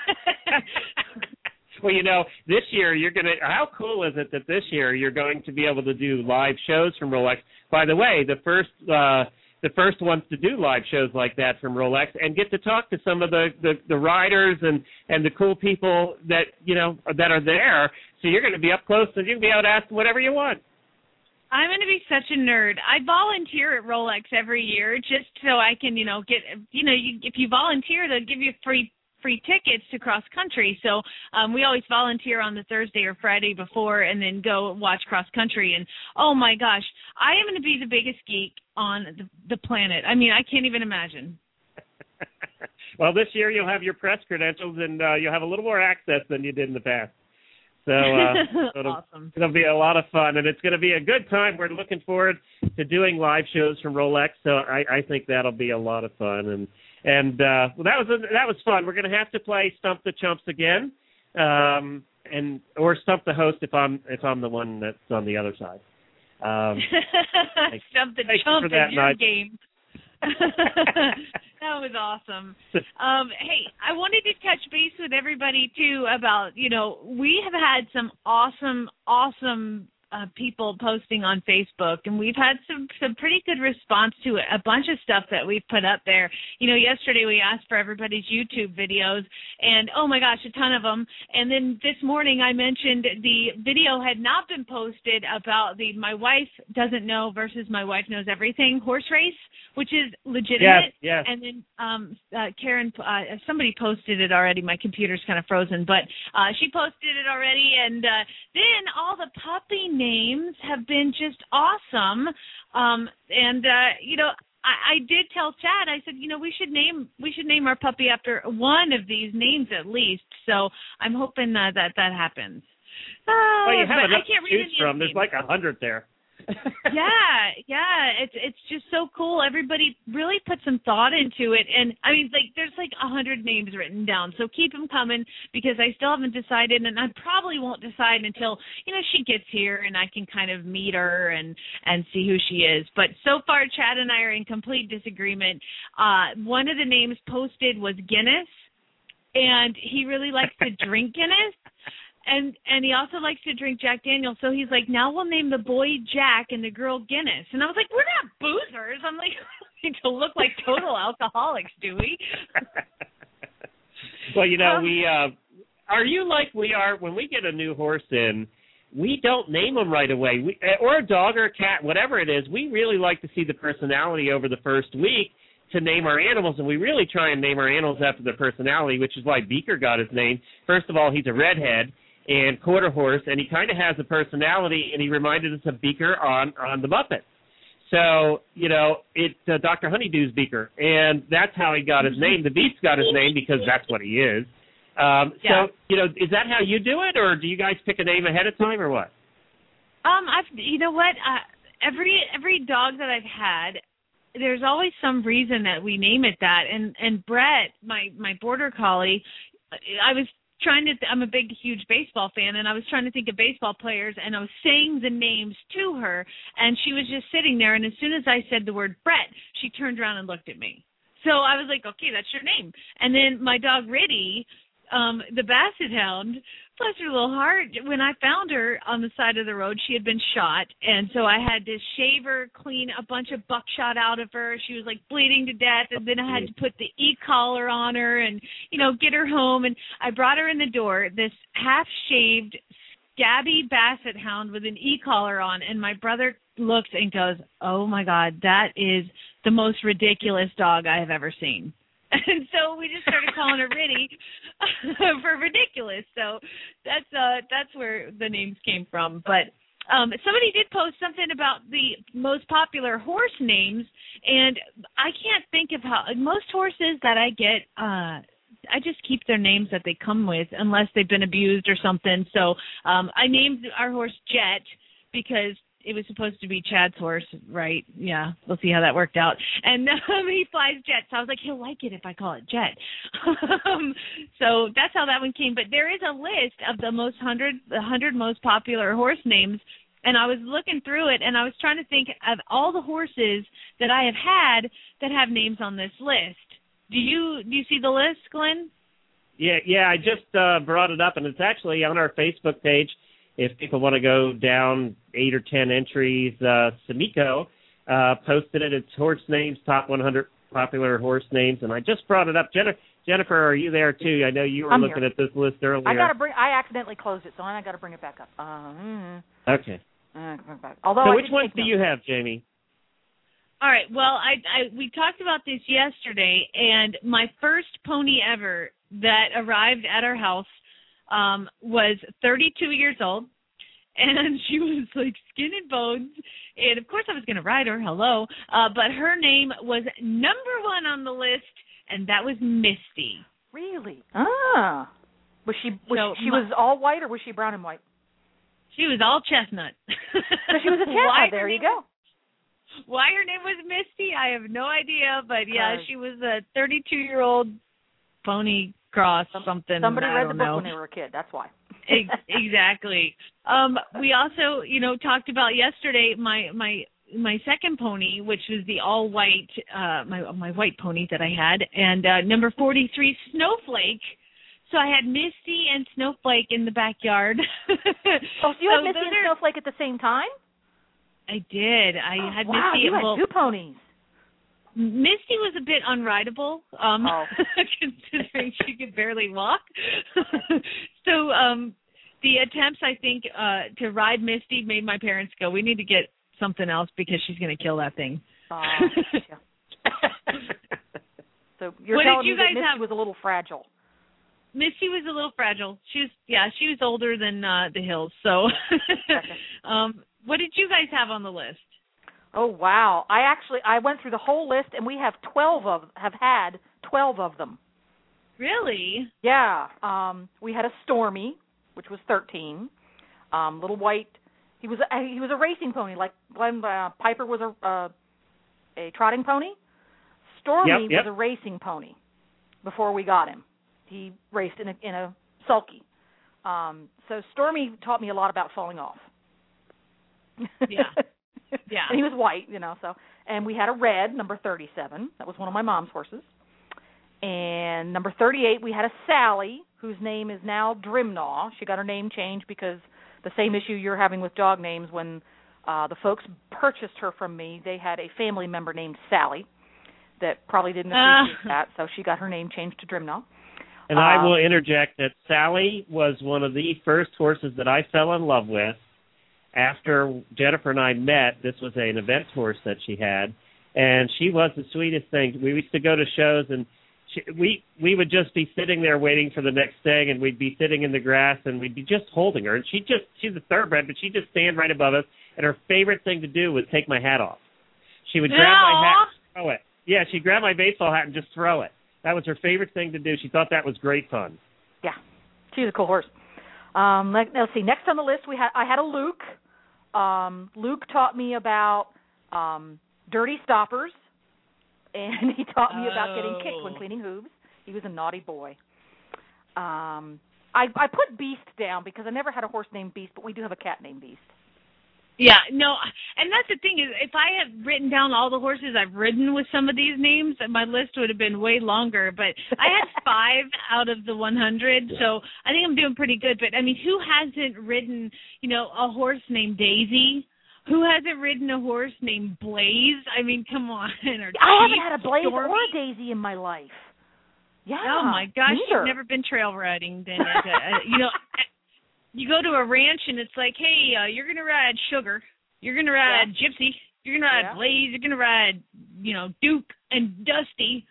Well, you know, this year you're going to – how cool is it that this year you're going to be able to do live shows from Rolex? By the way, the first uh, the first ones to do live shows like that from Rolex, and get to talk to some of the, the, the riders and, and the cool people that, you know, that are there. So you're going to be up close, and you can be able to ask them whatever you want. I'm going to be such a nerd. I volunteer at Rolex every year just so I can, you know, get – you know, you, if you volunteer, they'll give you free – free tickets to cross country. So um, we always volunteer on the Thursday or Friday before and then go watch cross country. And oh my gosh, I am going to be the biggest geek on the, the planet. I mean, I can't even imagine. Well, this year you'll have your press credentials, and uh, you'll have a little more access than you did in the past. So uh, it'll, awesome. It'll be a lot of fun, and it's going to be a good time. We're looking forward to doing live shows from Rolex, so I, I think that'll be a lot of fun. And And uh, well, that was a, that was fun. We're going to have to play Stump the Chumps again, um, and or Stump the Host if I'm if I'm the one that's on the other side. Um, Stump the Chump is your night. Game. That was awesome. Um, hey, I wanted to touch base with everybody too about, you know, we have had some awesome, awesome. Uh, people posting on Facebook, and we've had some some pretty good response to it. A bunch of stuff that we've put up there. You know, yesterday we asked for everybody's YouTube videos, and oh my gosh, a ton of them. And then this morning I mentioned the video had not been posted about the My Wife Doesn't Know versus My Wife Knows Everything horse race, which is legitimate. Yes, yes. And then um, uh, Karen, uh, somebody posted it already. My computer's kind of frozen, but uh, she posted it already. And uh, then all the puppy names have been just awesome. Um, and, uh, you know, I, I did tell Chad, I said, you know, we should name we should name our puppy after one of these names at least. So I'm hoping uh, that that happens. Uh, well, you have enough I can't to choose from. There's like a hundred there. yeah, yeah, it's it's just so cool. Everybody really put some thought into it, and I mean, like, there's like a hundred names written down. So keep them coming, because I still haven't decided, and I probably won't decide until, you know, she gets here and I can kind of meet her and and see who she is. But so far, Chad and I are in complete disagreement. Uh, one of the names posted was Guinness, and he really likes to drink Guinness. And and he also likes to drink Jack Daniels, so he's like, now we'll name the boy Jack and the girl Guinness. And I was like, we're not boozers. I'm like, we need to look like total alcoholics, do we? Well, you know, um, we uh, are you like we are when we get a new horse in, we don't name them right away. We, or a dog or a cat, whatever it is, we really like to see the personality over the first week to name our animals, and we really try and name our animals after their personality, which is why Beaker got his name. First of all, he's a redhead. and quarter horse, and he kind of has a personality, and he reminded us of Beaker on, on the Muppets. So, you know, it's uh, Doctor Honeydew's Beaker, and that's how he got his name. The Beast got his name because that's what he is. Um, Yeah. So, you know, is that how you do it, or do you guys pick a name ahead of time, or what? Um, I've you know what? Uh, every every dog that I've had, there's always some reason that we name it that. And and Brett, my my border collie, I was trying to. I'm a big, huge baseball fan, and I was trying to think of baseball players, and I was saying the names to her, and she was just sitting there. And as soon as I said the word Brett, she turned around and looked at me. So I was like, okay, that's your name. And then my dog Riddy, um, the Basset Hound, bless her little heart, when I found her on the side of the road, she had been shot, and so I had to shave her, clean a bunch of buckshot out of her. She was like bleeding to death, and then I had to put the e-collar on her and, you know, get her home. And I brought her in the door, this half-shaved, scabby Basset Hound with an e-collar on, and my brother looks and goes, oh, my God, that is the most ridiculous dog I have ever seen. And so we just started calling her Riddy for ridiculous. So that's uh, that's where the names came from. But um, somebody did post something about the most popular horse names, and I can't think of how most horses that I get. Uh, I just keep their names that they come with, unless they've been abused or something. So um, I named our horse Jet because it was supposed to be Chad's horse, right? Yeah, we'll see how that worked out. And um, he flies Jet, so I was like, he'll like it if I call it Jet. um, so that's how that one came. But there is a list of the most hundred, the hundred most popular horse names, and I was looking through it, and I was trying to think of all the horses that I have had that have names on this list. Do you do you see the list, Glenn? Yeah, yeah. I just uh, brought it up, and it's actually on our Facebook page. If people want to go down eight or ten entries, uh, Samiko uh, posted it. It's horse names, top one hundred popular horse names, and I just brought it up. Jennifer, Jennifer, are you there too? I know you were I'm looking here. at this list earlier. I gotta bring. I accidentally closed it, so I got to bring it back up. Uh, mm, okay. uh, although so I which did ones take do notes. you have, Jamie? All right. Well, I, I we talked about this yesterday, and my first pony ever that arrived at our house um, was thirty-two years old, and she was like skin and bones. And of course, I was going to ride her. Hello, uh, but her name was number one on the list, and that was Misty. Really? Ah. Was she was So she my- was all white or was she brown and white? She was all chestnut. So she was a chestnut. Why There her you name- go. Why her name was Misty, I have no idea, but yeah, Cause she was a thirty-two-year-old pony cross something. Somebody I read don't the book know. when they were a kid. That's why. Ex- exactly. Um, we also, you know, talked about yesterday my my my second pony, which was the all white uh, my my white pony that I had, and uh, number forty-three, Snowflake. So I had Misty and Snowflake in the backyard. Oh, so you So had Misty those and are- Snowflake at the same time? I did. I Oh, had wow, Misty. you had well, two ponies. Misty was a bit unrideable, um, Oh. considering she could barely walk. So um, the attempts, I think, uh, to ride Misty made my parents go, we need to get something else because she's going to kill that thing. Uh, yeah. So you're What did telling you me that guys Misty have? was a little fragile. Misty was a little fragile. She was, yeah, she was older than uh, the Hills. So, um, what did you guys have on the list? Oh wow! I actually I went through the whole list, and we have twelve of have had twelve of them. Really? Yeah. Um, we had a Stormy, which was thirteen. Um, little white. He was a, he was a racing pony, like Glenn uh, Piper was a uh, a trotting pony. Stormy Yep, yep. was a racing pony before we got him. He raced in a in a sulky. Um, so Stormy taught me a lot about falling off. Yeah. Yeah. And he was white, you know, so. And we had a red, number thirty-seven. That was one of my mom's horses. And number thirty-eight, we had a Sally, whose name is now Drimnaw. She got her name changed because the same issue you're having with dog names, when uh, the folks purchased her from me, they had a family member named Sally that probably didn't appreciate Uh. that, so she got her name changed to Drimnaw. And I Um, will interject that Sally was one of the first horses that I fell in love with. After Jennifer and I met, this was an event horse that she had, and she was the sweetest thing. We used to go to shows, and she, we we would just be sitting there waiting for the next thing, and we'd be sitting in the grass, and we'd be just holding her. And she just she's a thoroughbred, but she'd just stand right above us. And her favorite thing to do was take my hat off. She would grab my hat and throw it. Yeah, she'd grab my baseball hat and just throw it. That was her favorite thing to do. She thought that was great fun. Yeah, she was a cool horse. Um, let, let's see. Next on the list, we had I had a Luke. Um, Luke taught me about um, dirty stoppers, and he taught me oh. about getting kicked when cleaning hooves. He was a naughty boy. Um, I, I put Beast down because I never had a horse named Beast, but we do have a cat named Beast. Yeah, no, and that's the thing is, if I had written down all the horses I've ridden with some of these names, my list would have been way longer. But I had five out of the one hundred, yeah. so I think I'm doing pretty good. But, I mean, who hasn't ridden, you know, a horse named Daisy? Who hasn't ridden a horse named Blaze? I mean, come on. Or I haven't had a Blaze Stormy. or a Daisy in my life. Yeah. Oh, my gosh, neither. You've never been trail riding, then. uh, you know, you go to a ranch and it's like, hey, uh, you're going to ride Sugar. You're going to ride yeah. Gypsy. You're going to ride yeah. Blaze. You're going to ride, you know, Duke and Dusty.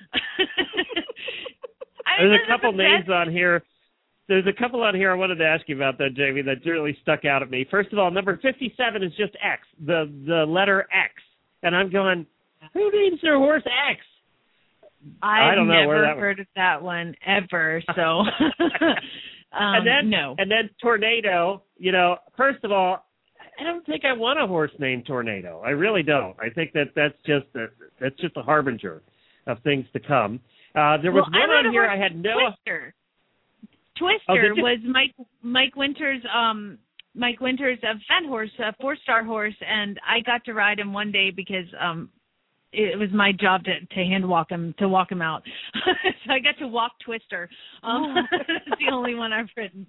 I There's a couple names on here. There's a couple on here I wanted to ask you about, though, Jamie, that really stuck out at me. First of all, number fifty-seven is just X, the the letter X. And I'm going, who names their horse X? I've I don't know never where that heard was. of that one ever, so... Um, and then, no. and then Tornado, you know, first of all, I don't think I want a horse named Tornado. I really don't. I think that that's just a, that's just a harbinger of things to come. Uh, there was well, one I on here I had no... Twister. Twister oh, was Mike Mike Winters' um Mike Winters' a fat horse, a four-star horse, and I got to ride him one day because um it was my job to, to hand walk him, to walk him out. So I got to walk Twister. Um, it's the only one I've ridden.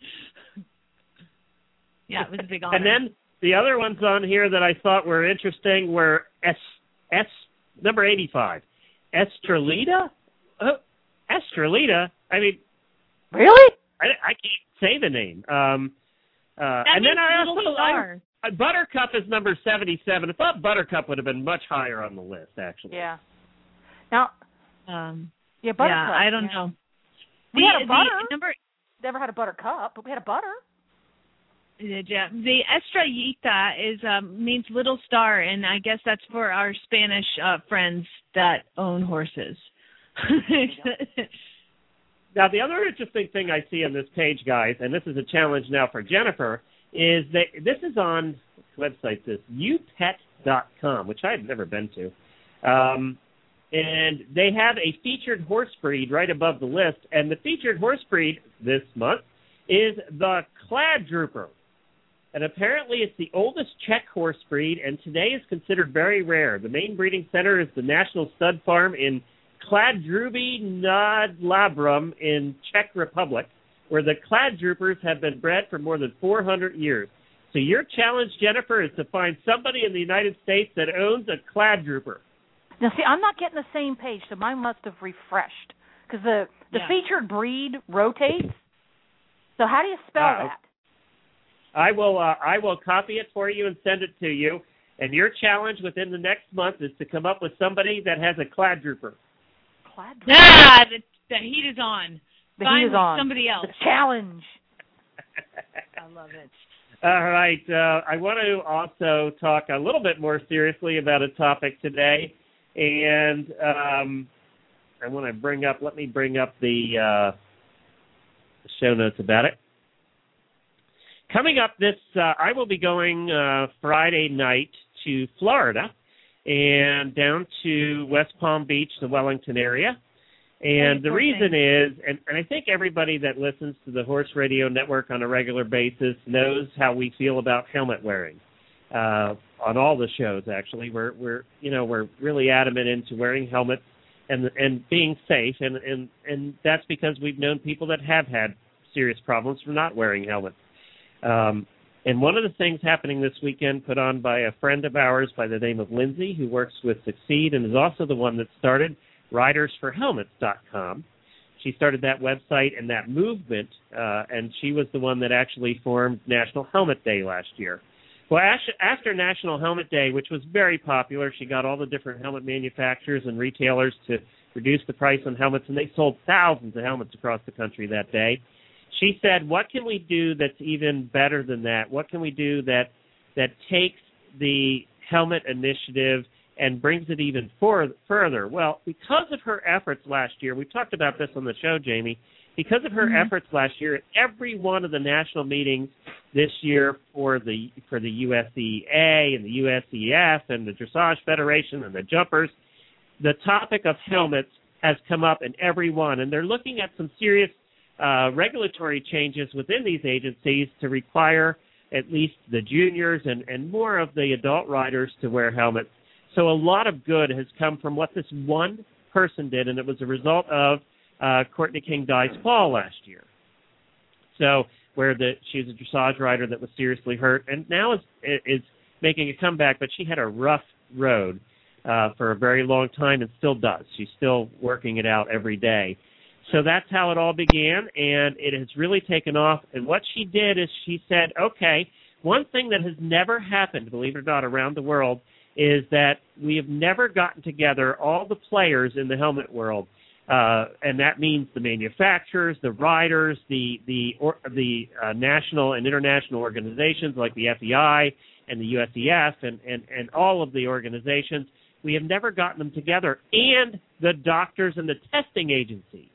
Yeah, it was a big honor. And then the other ones on here that I thought were interesting were S, S number eighty-five, Estrelita? Oh, Estrelita? I mean... Really? I, I can't say the name. Um, uh, that and then I also... star. I, Buttercup is number seventy-seven. I thought Buttercup would have been much higher on the list, actually. Yeah. Now, um, yeah, Buttercup. Yeah, I don't yeah. know. We the, had a butter. The number, Never had a Buttercup, but we had a butter. Yeah, the Estrellita is um, means little star, and I guess that's for our Spanish uh, friends that own horses. Now, the other interesting thing I see on this page, guys, and this is a challenge now for Jennifer, is that this is on, what website this, u pet dot com, which I've never been to. Um, and they have a featured horse breed right above the list, and the featured horse breed this month is the Cladrooper. And apparently it's the oldest Czech horse breed, and today is considered very rare. The main breeding center is the National Stud Farm in Kladruby nad Labrum in Czech Republic, where the Cladroopers have been bred for more than four hundred years. So your challenge, Jennifer, is to find somebody in the United States that owns a Cladrooper. Now, see, I'm not getting the same page, so mine must have refreshed. Because the, the yeah. featured breed rotates. So how do you spell uh, that? I will uh, I will copy it for you and send it to you. And your challenge within the next month is to come up with somebody that has a Cladrooper. Cladrooper? Ah, the, the heat is on. The Find heat is on. somebody else. The challenge. I love it. All right. Uh, I want to also talk a little bit more seriously about a topic today. And um, I want to bring up, let me bring up the, uh, the show notes about it. Coming up this, uh, I will be going uh, Friday night to Florida and down to West Palm Beach, the Wellington area. And the reason is, and, and I think everybody that listens to the Horse Radio Network on a regular basis knows how we feel about helmet wearing. Uh, on all the shows, actually, we're we're you know we're really adamant into wearing helmets and and being safe, and and and that's because we've known people that have had serious problems from not wearing helmets. Um, and one of the things happening this weekend, put on by a friend of ours by the name of Lindsay, who works with Succeed and is also the one that started riders for helmets dot com. She started that website and that movement, uh, and she was the one that actually formed National Helmet Day last year. Well, after National Helmet Day, which was very popular, she got all the different helmet manufacturers and retailers to reduce the price on helmets, and they sold thousands of helmets across the country that day. She said, what can we do that's even better than that? What can we do that that takes the helmet initiative and brings it even for, further? Well, because of her efforts last year, we talked about this on the show, Jamie, because of her mm-hmm. efforts last year, at every one of the national meetings this year for the for the U S E A and the U S E F and the Dressage Federation and the jumpers, the topic of helmets has come up in every one, and they're looking at some serious uh, regulatory changes within these agencies to require at least the juniors and, and more of the adult riders to wear helmets. So a lot of good has come from what this one person did, and it was a result of uh, Courtney King Dye's fall last year. So where the, she was a dressage rider that was seriously hurt, and now is, is making a comeback, but she had a rough road uh, for a very long time and still does. She's still working it out every day. So that's how it all began, and it has really taken off. And what she did is she said, okay, one thing that has never happened, believe it or not, around the world is that we have never gotten together all the players in the helmet world, uh, and that means the manufacturers, the riders, the the or, the uh, national and international organizations like the F E I and the U S E F and, and, and all of the organizations. We have never gotten them together, and the doctors and the testing agencies.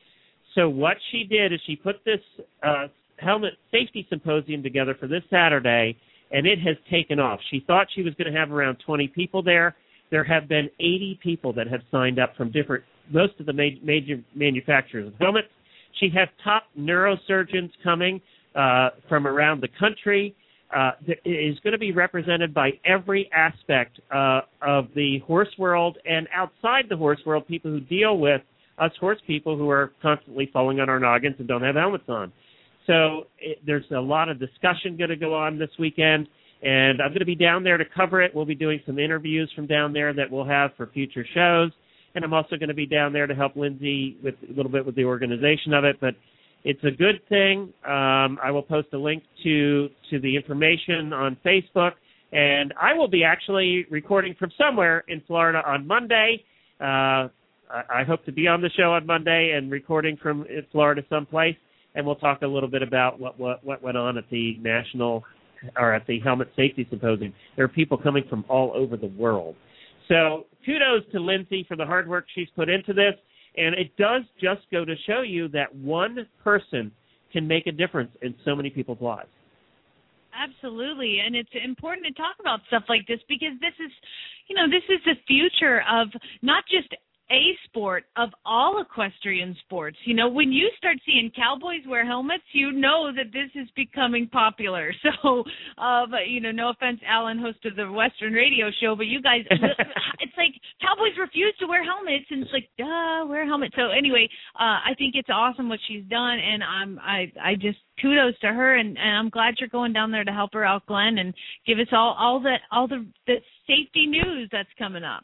So what she did is she put this uh, helmet safety symposium together for this Saturday, and it has taken off. She thought she was going to have around twenty people there. There have been eighty people that have signed up from different, most of the ma- major manufacturers of helmets. She has top neurosurgeons coming uh, from around the country. Uh, it is going to be represented by every aspect uh, of the horse world and outside the horse world, people who deal with us horse people who are constantly falling on our noggins and don't have helmets on. So it, there's a lot of discussion going to go on this weekend, and I'm going to be down there to cover it. We'll be doing some interviews from down there that we'll have for future shows, and I'm also going to be down there to help Lindsay with a little bit with the organization of it. But it's a good thing. Um, I will post a link to, to the information on Facebook, and I will be actually recording from somewhere in Florida on Monday. Uh, I hope to be on the show on Monday and recording from Florida someplace, and we'll talk a little bit about what, what, what went on at the National or at the Helmet Safety Symposium. There are people coming from all over the world. So kudos to Lindsay for the hard work she's put into this, and it does just go to show you that one person can make a difference in so many people's lives. Absolutely, and it's important to talk about stuff like this because this is, you know, this is the future of not just a sport, of all equestrian sports. You know, when you start seeing cowboys wear helmets, you know that this is becoming popular. So, uh, but, you know, no offense, Alan, host of the Western radio show, but you guys, it's like cowboys refuse to wear helmets, and it's like, duh, wear helmets. So anyway, uh, I think it's awesome what she's done, and I'm, I, I just kudos to her, and, and I'm glad you're going down there to help her out, Glenn, and give us all, all the, all the, the safety news that's coming up.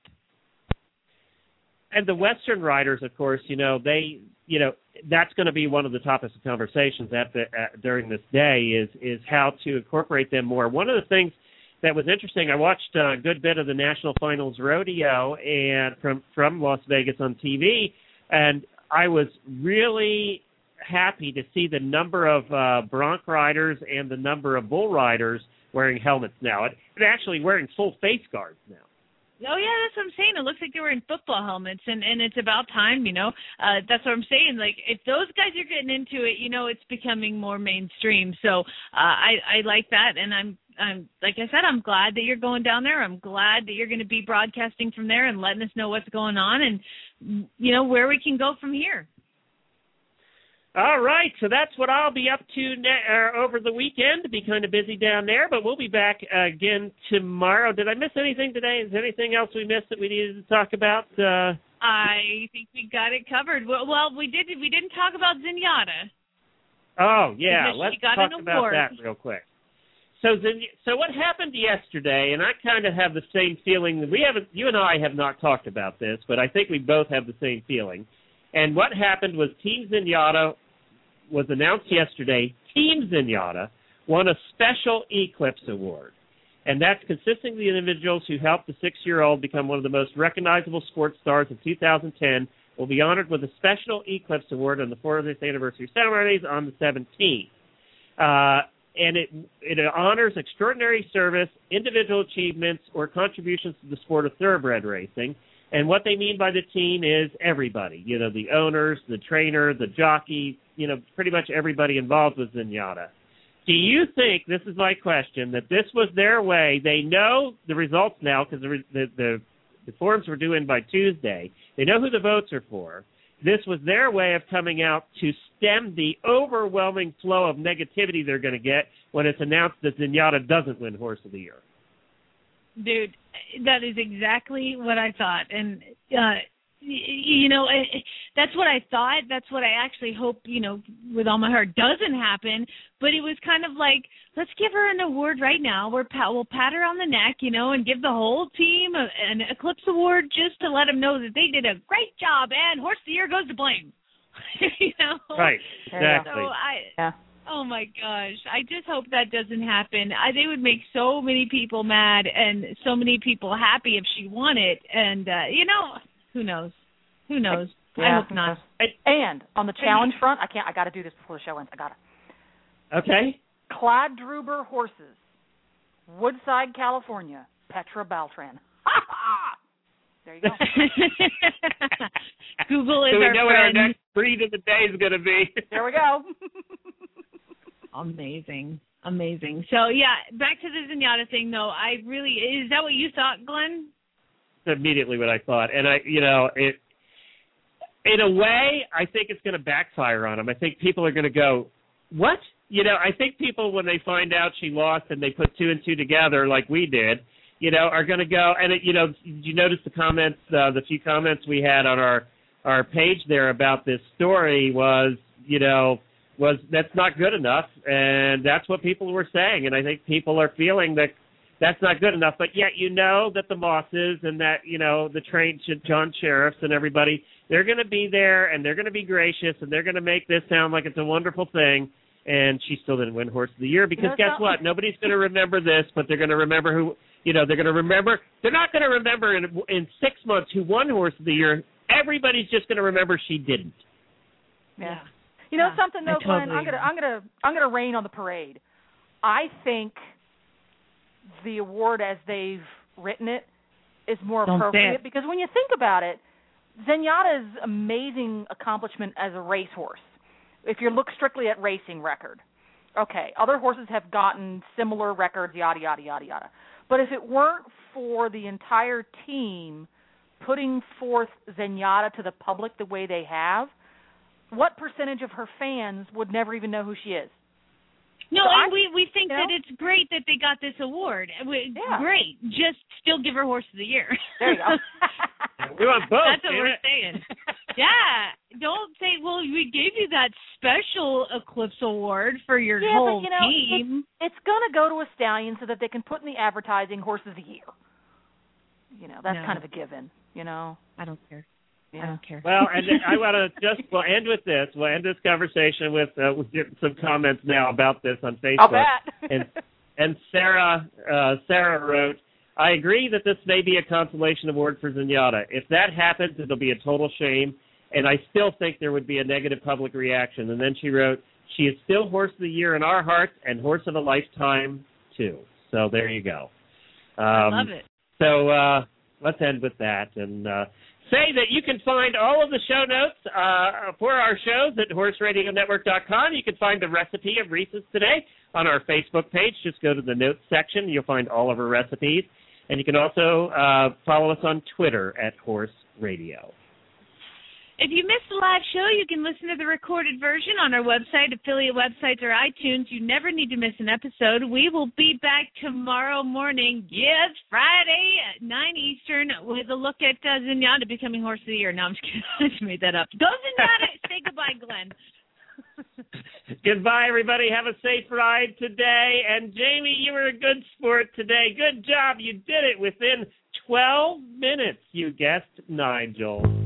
And the Western riders, of course, you know, they, you know, that's going to be one of the topics of conversations at the, at, during this day is is how to incorporate them more. One of the things that was interesting, I watched a good bit of the National Finals Rodeo and from, from Las Vegas on T V, and I was really happy to see the number of uh, bronc riders and the number of bull riders wearing helmets now, and actually wearing full face guards now. Oh, yeah, that's what I'm saying. It looks like they were in football helmets, and, and it's about time, you know. Uh, that's what I'm saying. Like, if those guys are getting into it, you know, it's becoming more mainstream. So uh, I, I like that, and I'm, I'm like I said, I'm glad that you're going down there. I'm glad that you're going to be broadcasting from there and letting us know what's going on and, you know, where we can go from here. All right, so that's what I'll be up to ne- uh, over the weekend. To be kind of busy down there, but we'll be back uh, again tomorrow. Did I miss anything today? Is there anything else we missed that we needed to talk about? Uh, I think we got it covered. Well, well, we did. We didn't talk about Zenyatta. Oh yeah, let's talk about award. that real quick. So, Zen- so what happened yesterday? And I kind of have the same feeling. We haven't. You and I have not talked about this, but I think we both have the same feeling. And what happened was Team Zenyatta was announced yesterday. Team Zenyatta won a special Eclipse Award. and that's consisting of the individuals who helped the six-year-old become one of the most recognizable sports stars of two thousand ten will be honored with a special Eclipse Award on the fortieth anniversary ceremonies on the seventeenth. Uh, and it it honors extraordinary service, individual achievements, or contributions to the sport of thoroughbred racing. And what they mean by the team is everybody, you know, the owners, the trainer, the jockey, you know, pretty much everybody involved with Zenyatta. Do you think, this is my question, that this was their way? They know the results now because the, the, the, the forms were due in by Tuesday. They know who the votes are for. This was their way of coming out to stem the overwhelming flow of negativity they're going to get when it's announced that Zenyatta doesn't win Horse of the Year. Dude, that is exactly what I thought. And, uh, you know, that's what I thought. That's what I actually hope, you know, with all my heart doesn't happen. But it was kind of like, let's give her an award right now. We're pat, we'll pat her on the neck, you know, and give the whole team a, an Eclipse Award just to let them know that they did a great job. And Horse of the Year goes to blame. you know? Right, exactly. So I, yeah. Oh, my gosh. I just hope that doesn't happen. I, they would make so many people mad and so many people happy if she won it. And, uh, you know, who knows? Who knows? Yeah. I hope not. And on the challenge front, I can't. I got to do this before the show ends. I got to. Okay. Cladruber horses, Woodside, California, Petra Beltran. There you go. Google is so we our know friend. what our next breed of the day is going to be. There we go. Amazing. Amazing. So, yeah, back to the Zenyatta thing, though. I really, is that what you thought, Glenn? Immediately what I thought. And, I, you know, it, in a way, I think it's going to backfire on them. I think people are going to go, what? You know, I think people, when they find out she lost and they put two and two together like we did, you know, are going to go, and, it, you know, did you notice the comments, uh, the few comments we had on our, our page there about this story was, you know, was that's not good enough, and that's what people were saying, and I think people are feeling that that's not good enough, but yet you know that the Mosses and that, you know, the trained John Sheriffs and everybody, they're going to be there, and they're going to be gracious, and they're going to make this sound like it's a wonderful thing, and she still didn't win Horse of the Year, because you know, guess not- what? Nobody's going to remember this, but they're going to remember who, you know, they're going to remember, they're not going to remember in, in six months who won Horse of the Year. Everybody's just going to remember she didn't. Yeah. You know yeah, something though, totally Glenn? I'm gonna I'm gonna I'm gonna rain on the parade. I think the award as they've written it is more Don't appropriate because when you think about it, Zenyatta's amazing accomplishment as a racehorse, if you look strictly at racing record. Okay, other horses have gotten similar records, yada yada yada yada. But if it weren't for the entire team putting forth Zenyatta to the public the way they have, what percentage of her fans would never even know who she is? No, So and I- we, we think you that know? it's great that they got this award. We, Yeah. Great. Just still give her Horse of the Year. There you go. We want both. That's what damn we're it. saying. Yeah. Don't say, well, we gave you that special Eclipse Award for your Yeah, whole but, you know, team. It's going to go to a stallion so that they can put in the advertising Horse of the Year. You know, that's No. kind of a given, you know. I don't care. Yeah. I don't care. Well, and I want to just, we'll end with this. We'll end this conversation with, uh, with some comments now about this on Facebook. I'll bet. and and Sarah uh, Sarah wrote, I agree that this may be a consolation award for Zenyatta. If that happens, it'll be a total shame, and I still think there would be a negative public reaction. And then she wrote, she is still Horse of the Year in our hearts and Horse of a Lifetime, too. So there you go. Um, I love it. So uh, let's end with that. And uh, say that you can find all of the show notes uh, for our shows at horse radio network dot com. You can find the recipe of Reese's today on our Facebook page. Just go to the notes section. You'll find all of our recipes. And you can also uh, follow us on Twitter at Horse Radio. If you missed the live show, you can listen to the recorded version on our website, affiliate websites, or iTunes. You never need to miss an episode. We will be back tomorrow morning, yes, Friday at nine Eastern, with a look at uh, Zenyatta becoming Horse of the Year. No, I'm just kidding. I just made that up. Go Zenyatta. Say goodbye, Glenn. Goodbye, everybody. Have a safe ride today. And, Jamie, you were a good sport today. Good job. You did it within twelve minutes. You guessed Nigel.